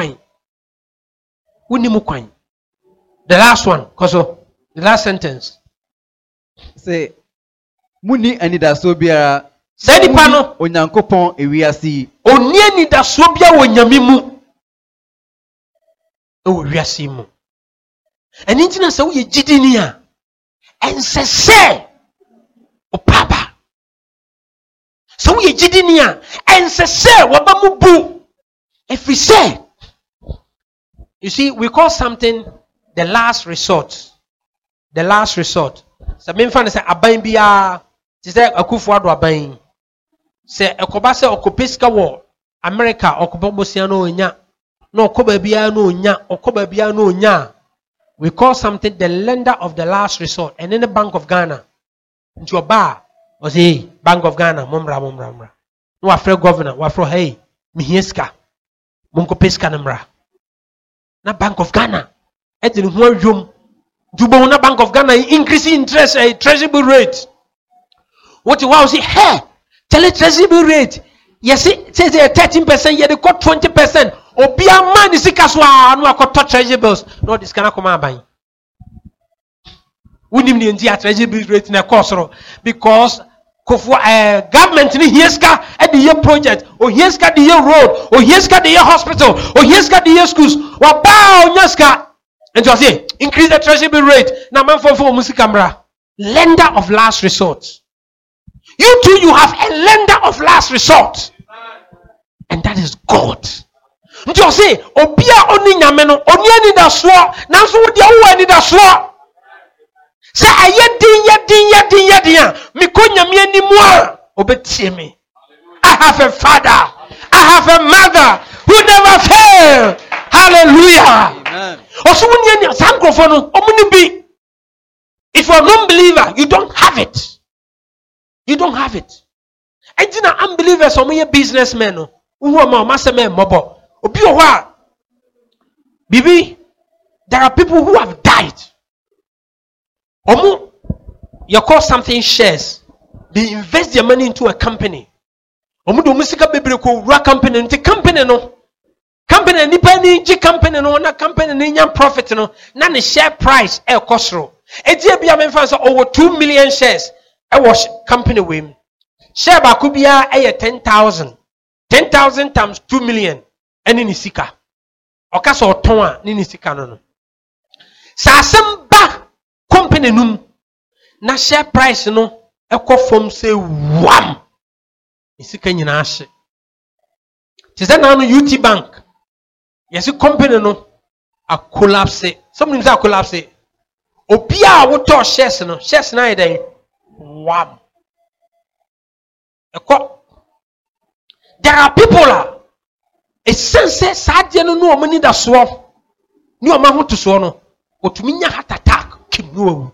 kwan. The last one, koso the last sentence. Say muni anidaso biara Say di pa no onyankopon ewiase. Oni anidaso bia wo nyame mu. E wo wiase mu. Eni ntina se wo ye gidini a ensese o papa. So wo ye gidini a ensese wo ba mu bu. If we say, you see, we call something the last resort. The last resort. So me fan say aban bia ti say akufo ado aban. Say ekoba say okopeska wo America okobobosia no onya. No okoba bia no onya, okoba bia no onya. We call something the lender of the last resort. And in the Bank of Ghana, into your bar, or say Bank of Ghana, mumra. No afraid governor, wafro hey, mihieska, munko peska namra. Na Bank of Ghana. Etin huwa yum. Jubo na Bank of Ghana increasing interest treasury rate. What you want to say? Hey, tell it treasury rate. Yes, it says 13%. Yeah, they got 20%. Obia man is kaswa no akoto treasury bills. No, this cannot come out by. We need the treasury bill rate na cost because government ni hieska at the year project or hieska the year road or hieska the year hospital or hieska the year schools. Wa ba onyaska. And you say, increase the treasury bill rate. Now, man for music lender of last resort. You too, you have a lender of last resort. And that is God. And you say, Obia oni nyameno, oni ani da so, nanso wo dia wo ani da so. Say ayedin, me ko nyame ani mu a, obetie me. I have a father, I have a mother who never fail. Hallelujah. Amen. If you're a non-believer, you don't have it. You don't have it. And you know, unbelievers, some of businessmen who are mastermen, mobile. Bibi, there are people who have died. You call something shares. They invest their money into a company. Company, into company no. Company nipa ni ji company no na company ni nya profit no na ne share price e kosoro eji bia me fan so over 2 million shares e was company we share ba ku bia e 10,000 times 2 million eni ni sika oka so ton a ni sika no sa asem ba company num na share price no e from say wham ni sika nyina ahye tize na no UT Bank. Yes, a company no a collapse. Something that collapse. Opia wo to shares no na den. Wow. There are people a sense sadie no no mani da so. Ni o ma ho to so no. Otumi nya heart attack kim no.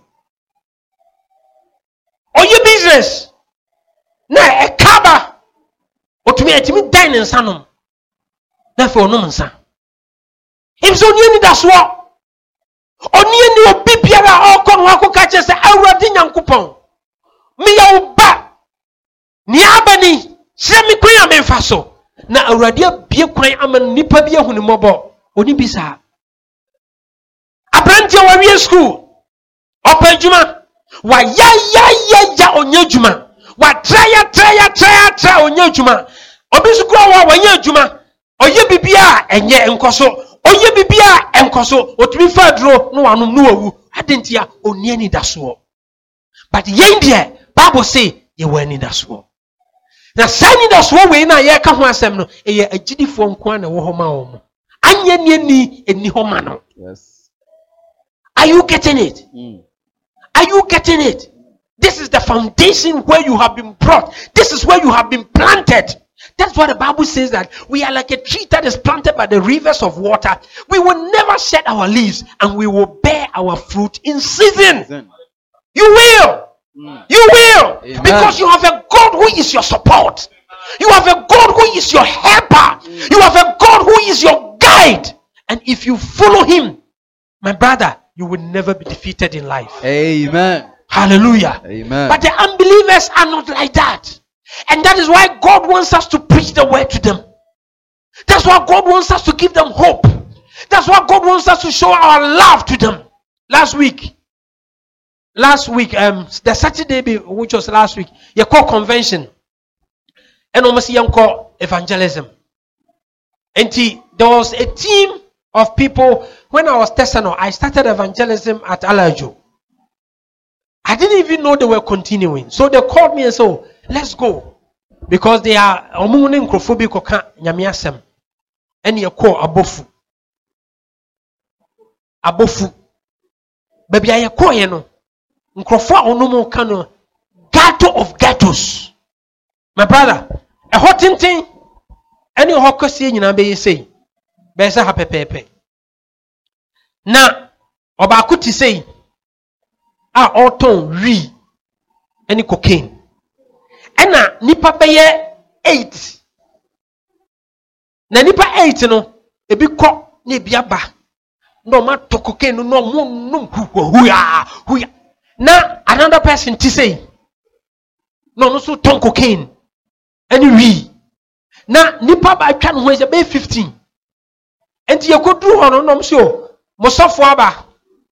Oye business. Na e kaba. Otumi etimi dan nsa no. Na fe onum nsa. If so ni da so oni ni obi biara okon wa ko ka che se awrade nyankopon me ya oba ni abani se mi kwan amemfa so na awrade abie kwan aman nipa bi ehunu mobo oni bisa abrantie wa wie school opanjuma wa ya onyadjuma wa try onyadjuma obi sukura wa nya adjuma oye bibia enye enkoso oye bibia enkoso otumi fadro no wanum no wawu adentia oni ani daso but yen there Bible say ye wani daso na sani daso we na ye ka ho asem no eye agidifo nko na wo ho ma wo anye ni eni ho ma no. Yes. Are you getting it? Are you getting it? This is the foundation where you have been brought. This is where you have been planted. That's why the Bible says that we are like a tree that is planted by the rivers of water. We will never shed our leaves and we will bear our fruit in season. You will. You will. Amen. Because you have a God who is your support. You have a God who is your helper. You have a God who is your guide. And if you follow him, my brother, you will never be defeated in life. Amen. Hallelujah. Amen. But the unbelievers are not like that. And that is why God wants us to preach the word to them. That's why God wants us to give them hope. That's why God wants us to show our love to them. Last week, the Saturday, which was last week, you call convention. And almost young call evangelism. And there was a team of people. When I was Tessano, I started evangelism at Alajo. I didn't even know they were continuing. So they called me and said, let's go. Because they are omunenkrofobik oka nyamiasem. And you call abofu. Baby, I call you know. Nkrofa onumu kano ghetto of ghettos. My brother, a hot thing. Any hokasi nyina be say. Be say hapepepe. Na obaku ti say auton re any cocaine. Ena nipa beye 8. Na nipa 8 no ebi kọ na ebi aba. No ma to cocaine no mo huya. Na another person ti say no so ton cocaine. Any we. Na nipa ba twa no ho e be 15. Enti yekoduru ho no so mo sofo aba.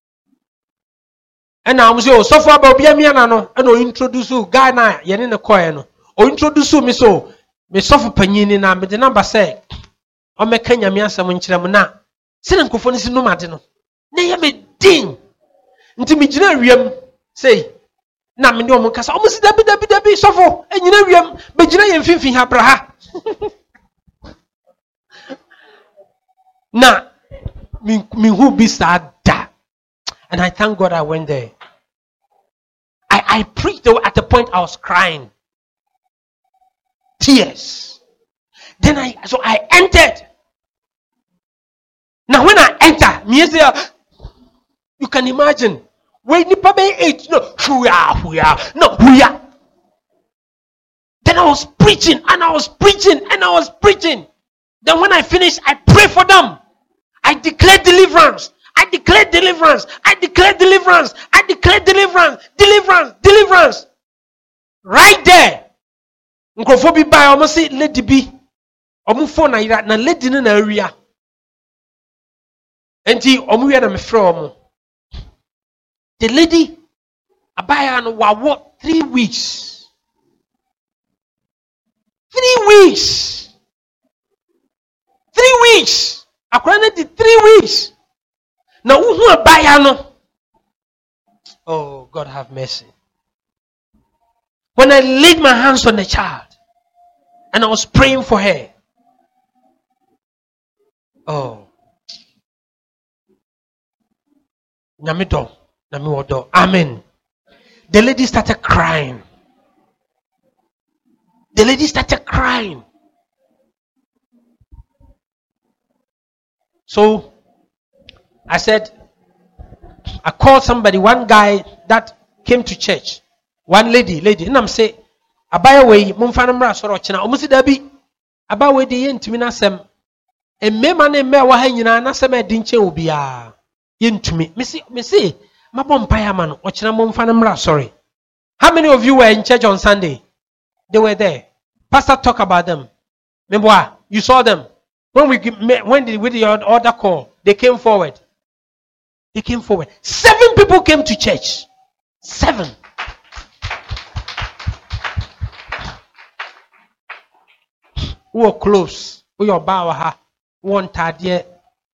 And I'm so far about Biamiana no, and o introduce guy na yene ne koye no. O introduce me so me sofo panyini na me de number say o meka nyame asam nkyerem na. Se ne nkofo ne si no made no. Na ye me din. Nti me gina wiem say na me de o kasa o si dabi sofo enyina wiem be gina ye mfimfin ha bra ha. Na me who be sad. And I thank God I went there. I preached at the point I was crying. Tears. Then I entered. Now when I enter, you can imagine. When you probably ate, no, huya. Then I was preaching and I was preaching. Then when I finished, I prayed for them. I declared deliverance. I declare deliverance. Right there. Nkrofobi by almost say lady B. Omu phone na lady na area. Enti omu ya na me frɛ omu. The lady abaya no wa 3 weeks. 3 weeks. 3 weeks. Akwana di 3 weeks. Now, who are bayano? Oh, God have mercy. When I laid my hands on the child and I was praying for her, oh, Namido, amen. The lady started crying. So, I said, I called somebody, one guy that came to church, one lady, and I'm say, abaya we mumfana mra soro china omusi dabi aba we de yentumi nasem emmema ne mma wa ha nyina nasem adinche obia yentumi me say mabom paya ma no ochina mumfana mra sorry. How many of you were in church on Sunday? They were there. Pastor talk about them. Remember, you saw them when we with the order call. They came forward. 7 people came to church. 7. Who were close? Who your bow? One tadie.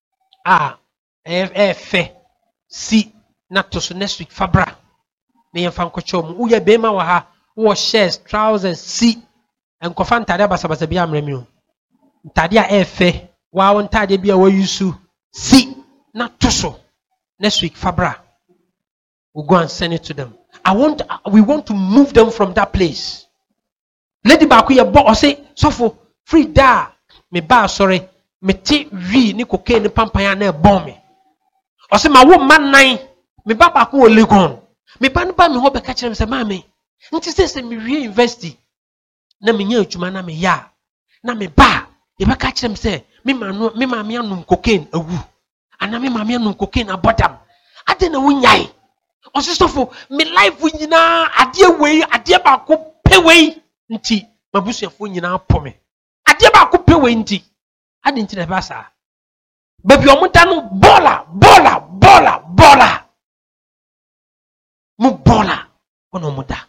Si. Not to next week. Fabra. Ne yemfanko chom. Who ye bema waha? Who was shares, trousers, si. And kofan tadia basa biya mremu. Tadia efe. Wa on tadia biya wa yusu. Si. Not to so. Next week, Fabra. We'll go and send it to them. We want to move them from that place. Lady Bakuya bo or say, Sofo, free da. Me ba sorry. Me ti ri ni cocaine ni pampaya na bomb me. Or say my woman nine. Me ba baku o legon. Me ba me ho be catch them say mama. Nti say me reinvest. Na me nya adwuma na me ya. Na me ba. E ba catch them say me ma me anum cocaine awu. Ana me mama no cocaine abodam ade na wunyai osisofo me life wunyina ade we ade ba ko pe we nti Mabusuafo nyina pome. Ade ba ko pe we nti. Ade nti na ba sa. Baby omuta no bola. Mu bola. Ono muda.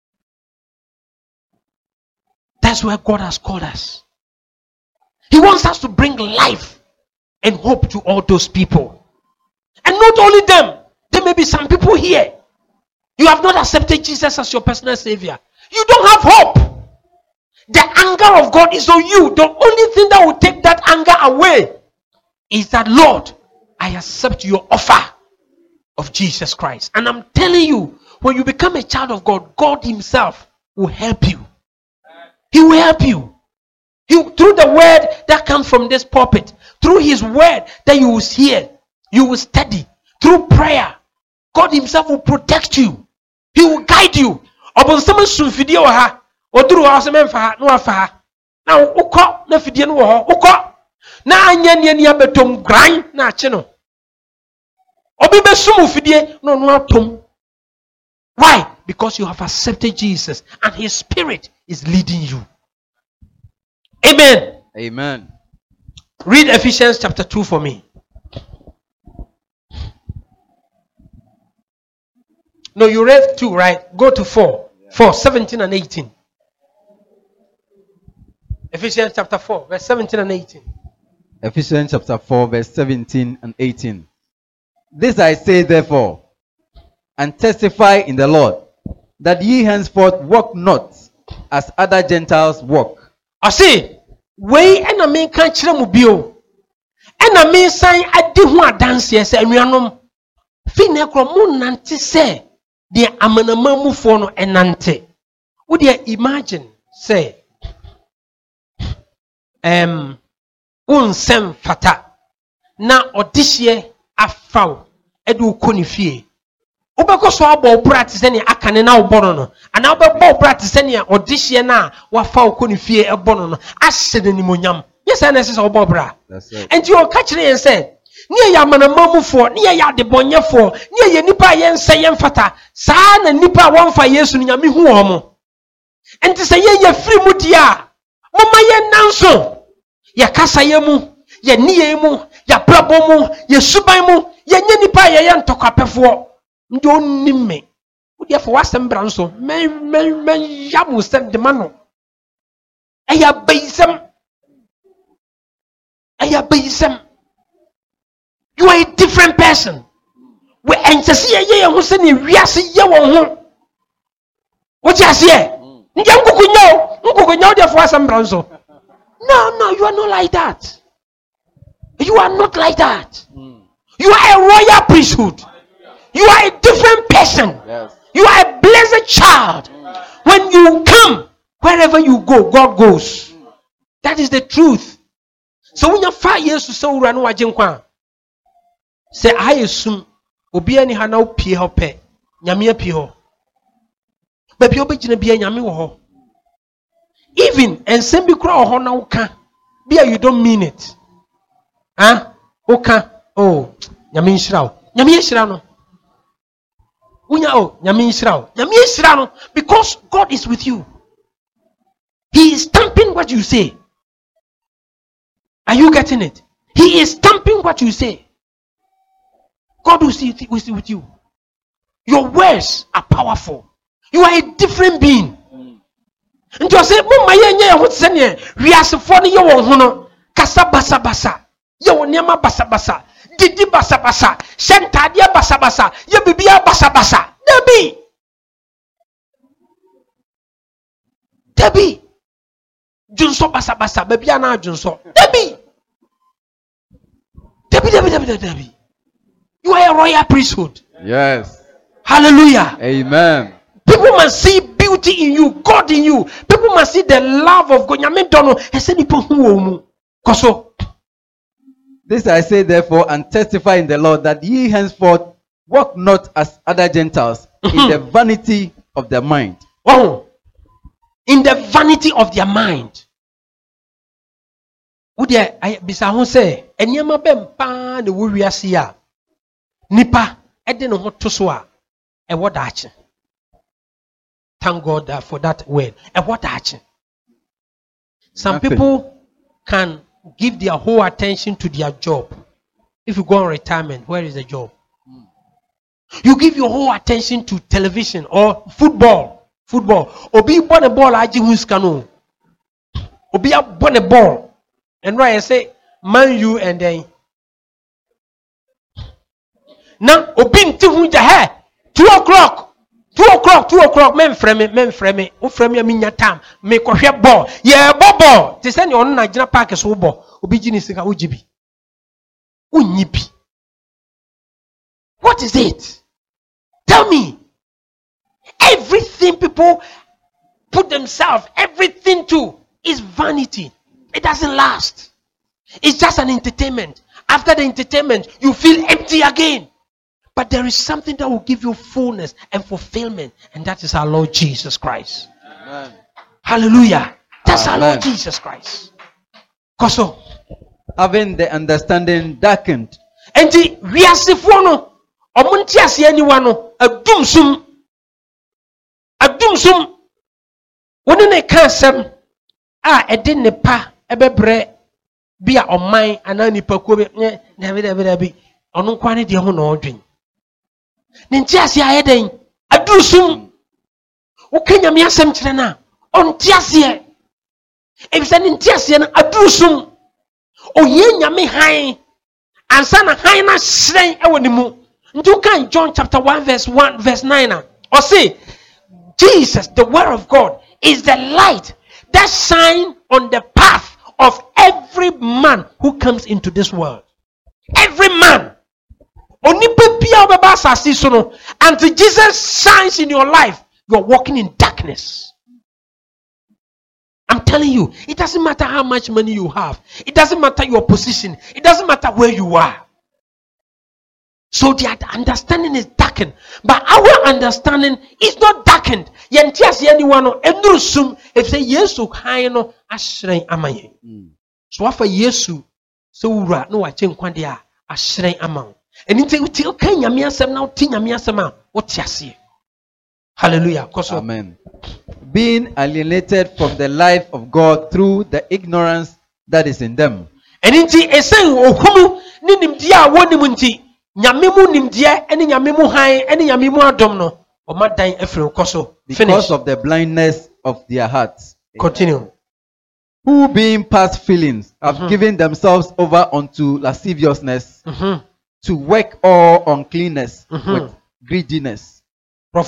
That's where God has called us. He wants us to bring life and hope to all those people. And not only them, there may be some people here. You have not accepted Jesus as your personal savior. You don't have hope. The anger of God is on you. The only thing that will take that anger away is that, Lord, I accept your offer of Jesus Christ. And I'm telling you, when you become a child of God, God himself will help you. He will help you. Through the word that comes from this pulpit, through his word that you will hear, you will study, through prayer, God himself will protect you. He will guide you. Now, why? Because you have accepted Jesus and his spirit is leading you. Amen. Amen. Read Ephesians chapter 2 for me. No, you read 2, right? Go to 4. 4, 17 and 18. Ephesians chapter 4, verse 17 and 18. Ephesians chapter 4, verse 17 and 18. This I say therefore, and testify in the Lord, that ye henceforth walk not as other Gentiles walk. I say, way and a man can't chramubio. And a man sign I do want dance yes, and we are no Finecromun nanti say, dear Amanamamu fono and nante. Would you imagine, say, unsem fata na odishye afau edu konifie. Ubeko so abo practice ni akane na obono no ana obebo practice ni odihye na wafa okonifie ebono no ahyede ni monyam yes na se obo bra and you catch and say ni ya manamamufo ni ya debonyefo ni ya nipa yense yemfata saa na nipa wonfa Yesu ni nyame hu omo enti se ye free mu dia moma ye nanso ya kasa ye mu ya niye mu ya brabo mu ya suban mu ya nye nipa ye ntokapefo ndi onime odi afọ wasem bra nso men yamu sem de mano eya beisem you are a different person we entese ye ho se ne wiase ye won ho what you say ndi nkukunyo de afọ wasem bra nso no you are not like that. You are not like that. You are a royal priesthood. You are a different person. Yes. You are a blessed child. When you come, wherever you go, God goes. That is the truth. So when you 5 years to so run wajinkwa, say I assume obi ani ha na opie ho pe, nyame apie ho. Baby obegina bia nyame wo ho. Even and same be kura ho na uka, bia you don't mean it. Uka, oh, nyame nshira no. Because God is with you. He is stamping what you say. Are you getting it? He is stamping what you say. God will see with you. Your words are powerful. You are a different being. And you say, we are so funny. You want kasa basa basa. You want nyama basa basa. Didi basa basa, shentadia basa basa, ye bibia basa basa. Debi. Junso basa basa, bibia na junso. Debi. You are a royal priesthood. Yes. Hallelujah. Amen. People must see beauty in you, God in you. People must see the love of God. Nyame dono, ese nipo hu omu. Koso. This I say therefore and testify in the Lord that ye henceforth walk not as other Gentiles in the vanity of their mind. Oh, in the vanity of their mind. Udia I bisa ho say eniyama bem pa na wo wiase a nipa e de no ho to so a e wodache. Thank God for that word. E wodache. Some Okay. people can give their whole attention to their job. If you go on retirement, where is the job? You give your whole attention to television or football. Obi born a ball aji who's canoe. Obi born a ball. And right I say Man U and then now Obi nti hu ja 2 o'clock. 2 o'clock. Men frame me. O frame me minya time. Me kohwe ball. Yeah, ball. Te say on na gina park so ball. Obi gini sika ojibi. Unyibi. What is it? Tell me. Everything people put themselves, everything to is vanity. It doesn't last. It's just an entertainment. After the entertainment, you feel empty again. But there is something that will give you fullness and fulfillment, and that is our Lord Jesus Christ. Amen. Hallelujah. That's our Amen. Lord Jesus Christ. Koso. Having the understanding darkened. Enti wiasefo no omonti ase aniwa no adumsum woni ne ka asem a ede ne pa ebebre bia oman ana nipa ko bi ne ono kwa ne de ho na odwen ne nti ase ayeden adusum wo kanya me asem kire na onti ase ebisa ne nti ase na adusum oye nyame han ansa na han na shren e woni mu nti kan John chapter 1 verse 9 or say Jesus, the word of God, is the light that shines on the path of every man who comes into this world. Every man. Until Jesus shines in your life, you're walking in darkness. I'm telling you, it doesn't matter how much money you have. It doesn't matter your position. It doesn't matter where you are. So the understanding is darkened. But our understanding is not darkened. Yentias anyone endurusum if say Yesu haino ashrain amaye. So afa Yesu so ura no wache nkwade a ashrain amang. And nti uti okay nyame asem na uti nyame asem a wotiase. Hallelujah. Amen. Being alienated from the life of God through the ignorance that is in them. And nti esen okumu ni nimdia woni mu nti nyame mu nimdia ene nyame mu han ene nyame mu adom no o madan efre koso. Because of the blindness of their hearts. Continue. Who being past feelings have given themselves over unto lasciviousness to work all uncleanness with greediness. But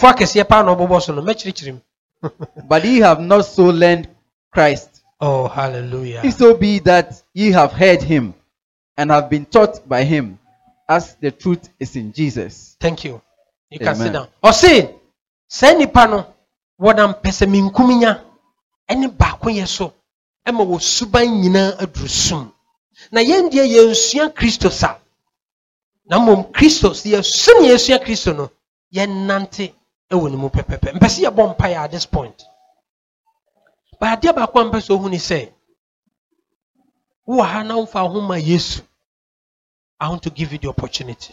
ye have not so learned Christ. Oh, hallelujah. If so be that ye have heard him and have been taught by him, as the truth is in Jesus. Thank you. You can Amen. sit down. Or say, send ni pano, what am pesemin kuminya, any bako yeso, Emma was suban yina adrusum. Na yendia yensuya Christo sa. Namum Christos, ye sun yesuya Christo no, yen nante, ewunimu pepepe. Mpesi ya bompire at this point. But I dear bakwan peso huni say, Uwa na umfa huma Yesu. I want to give you the opportunity.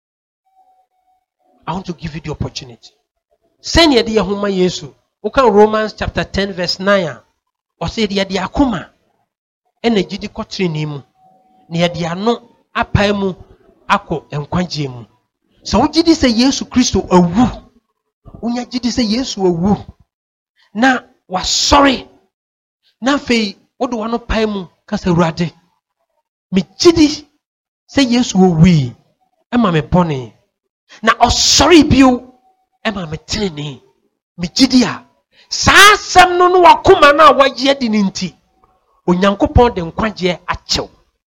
I want to give you the opportunity. Send ye dear huma Yesu. Uka Romans chapter 10 verse 9. Or say dear akuma. Ene jidi kotri nimu. Ni dia no apaimu ako enkwaje mu. So ujidi se Yesu Kristo awu. Unya jidi se Yesu awu. Na wasori. Na fei wodo wano paimu kasa Awurade. Me jidi se Yesu owi. Ema me bone. Na osori bio ema me tenene. Me jidi a saa sam no wakoma na waye di nti. Onyankopɔn de nkwaje akyɛw.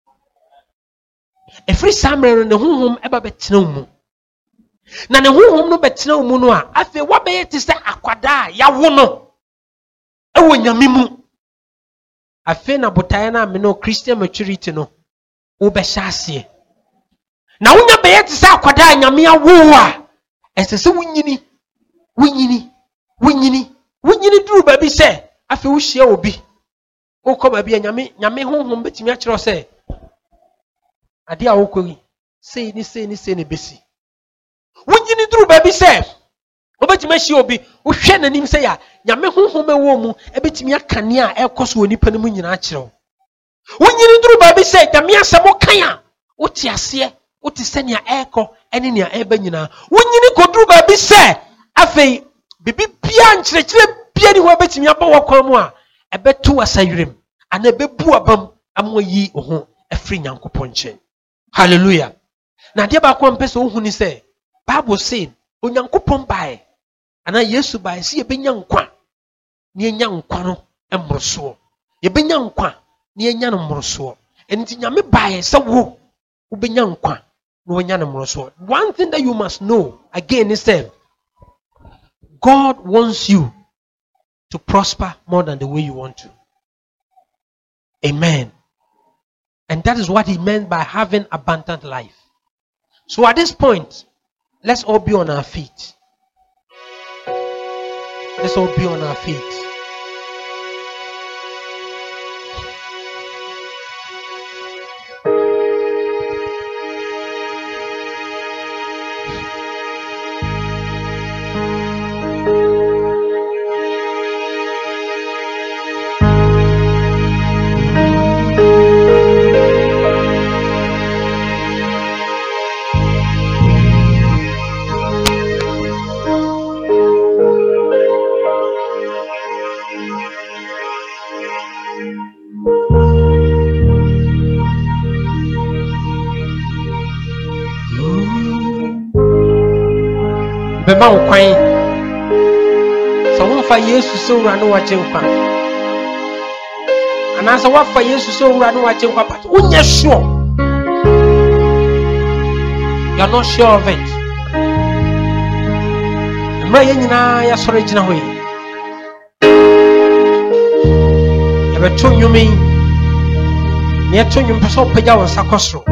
Every samre no ne honhom eba betena mu. Na ne honhom no betena mu no a afi wabɛyɛ te sɛ akwada a yawo no. Ewo nyame mu. Afi na botae na me no Christian maturity no wo bɛhyɛ ase. Na wonya bɛyɛ te sɛ akwada a nyame awo a ɛsɛ sɛ wunyini duru baabi sɛ afi wo hyia obi. Wokɔ baabi a nyame honhom betumi akyerɛ sɛ ade a wokɔ yi sei ni besi. Wunyini duru baabi sɛ obetumi ahyi obi wohwɛ n'anim sɛ ya nyame honhom ɛwɔ mu ebetumi akane a ɛkɔ so wɔ nipa no mu nyinaa kyerɛw wonyini duru baabi sɛ nyame asɛm ɔkan a wote aseɛ wote sɛ nea ɛkɔ ɛne nea ɛba nyinaa wonyini kɔduru baabi sɛ afei bibi bia nkyerɛkyerɛ bia ni hɔ ebetumi aba wɔ kwan mu a ɛbɛto asayirem ana ɛbɛbu abam ama yi ho afiri nyankopɔn nkyɛn. Hallelujah. Na deɛ baako mpɛ sɛ wohu ni sɛ Bible say onyankopɔn bae ana Yesu bae sɛ yɛbɛnya nkwa na yɛnya nkwa no mmorosoɔ yɛbɛnya nkwa na yɛnya no mmorosoɔ ɛnti nyame bae sɛ wobɛnya nkwa na wɔnya no mmorosoɔ. One thing that you must know again is that God wants you to prosper more than the way you want to. Amen. And that is what he meant by having abundant life. So at this point, let's all be on our feet. Let's all be on our feet. Bema ukwan so wonfa Yesu so wura no wache nkwa anasa wafa Yesu so wura no wache nkwa but unye sure you're not sure of it. Mra ye nyina ya sore gina hoyi ya beto nyumi ne eto nyum peso pagya won sakosro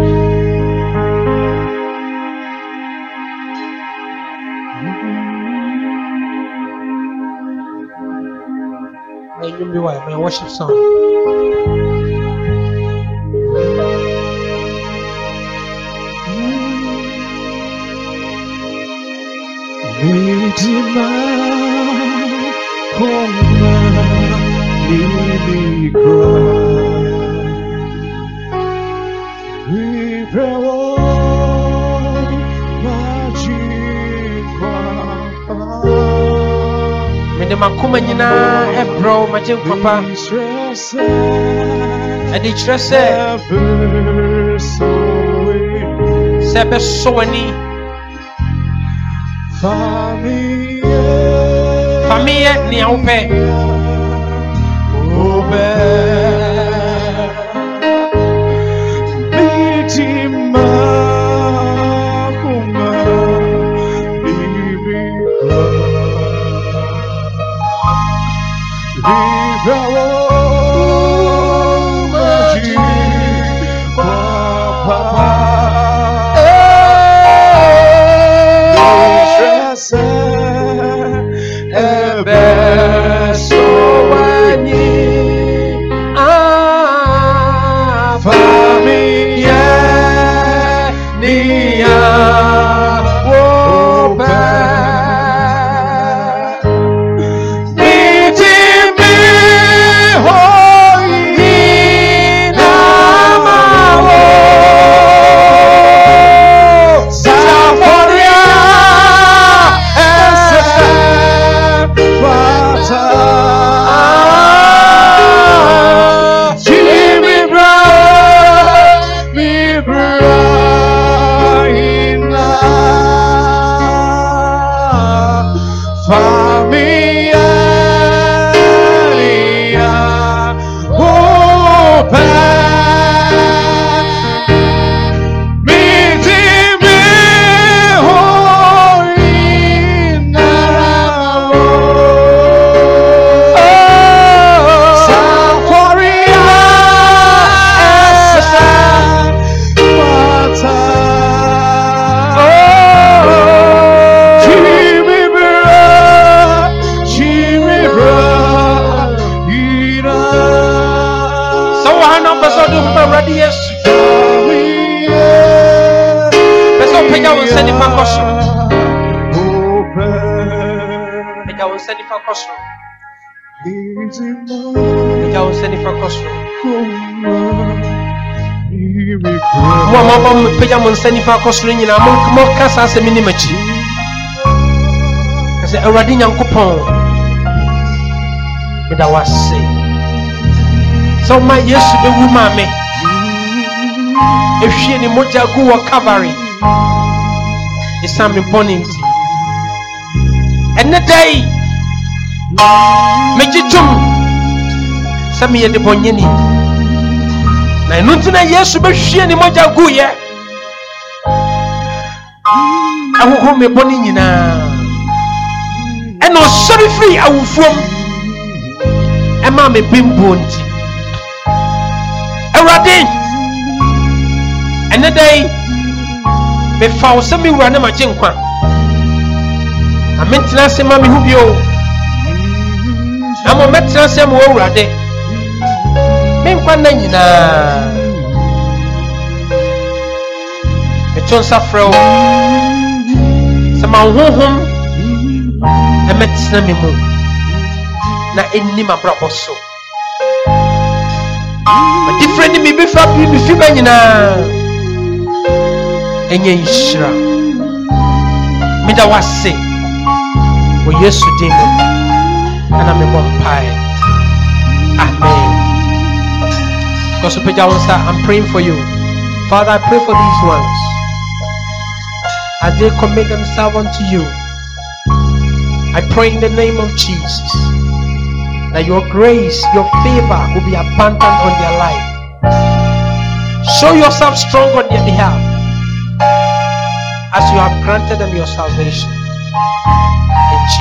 be why my worship song. Mende makuma nyina ebro maje papa edi trese sebe sowani famille ni aupe obe bitima kuma so send for Costro. Pagya on send for Costro. Mama, pagya on send for Costro. You know, mo kasa se minimachi. Kasi already nyankopon. That was say. So my Yesu be woman me. If she any moja go Calvary. It's something important. And the day, make it jump. Some year the bonyeni. Na nuntina Yesu be hwie ni moja gu ye. Ahuhu me boni nyina. And no sorry free awufom. Ema me bimbo nti. Erade. And the day, me fa wo se me wura na ma gyenkwa. Amentena se ma me hu bio. Amo metena se mo wurade. Me nkwa na nyina. Me chonsa frɛ wo. Se ma honhom e metena me mu. Na enni ma brabo so. Ma different me be fa bi me fi ba nyina. Enye ishra. Me da wase. O Yesu dimo. And I'm a vampire. Amen. Because I'm praying for you. Father, I pray for these ones. As they commit themselves unto you. I pray in the name of Jesus. That your grace, your favor will be abundant on their life. Show yourself strong on their behalf. As you have granted them your salvation. In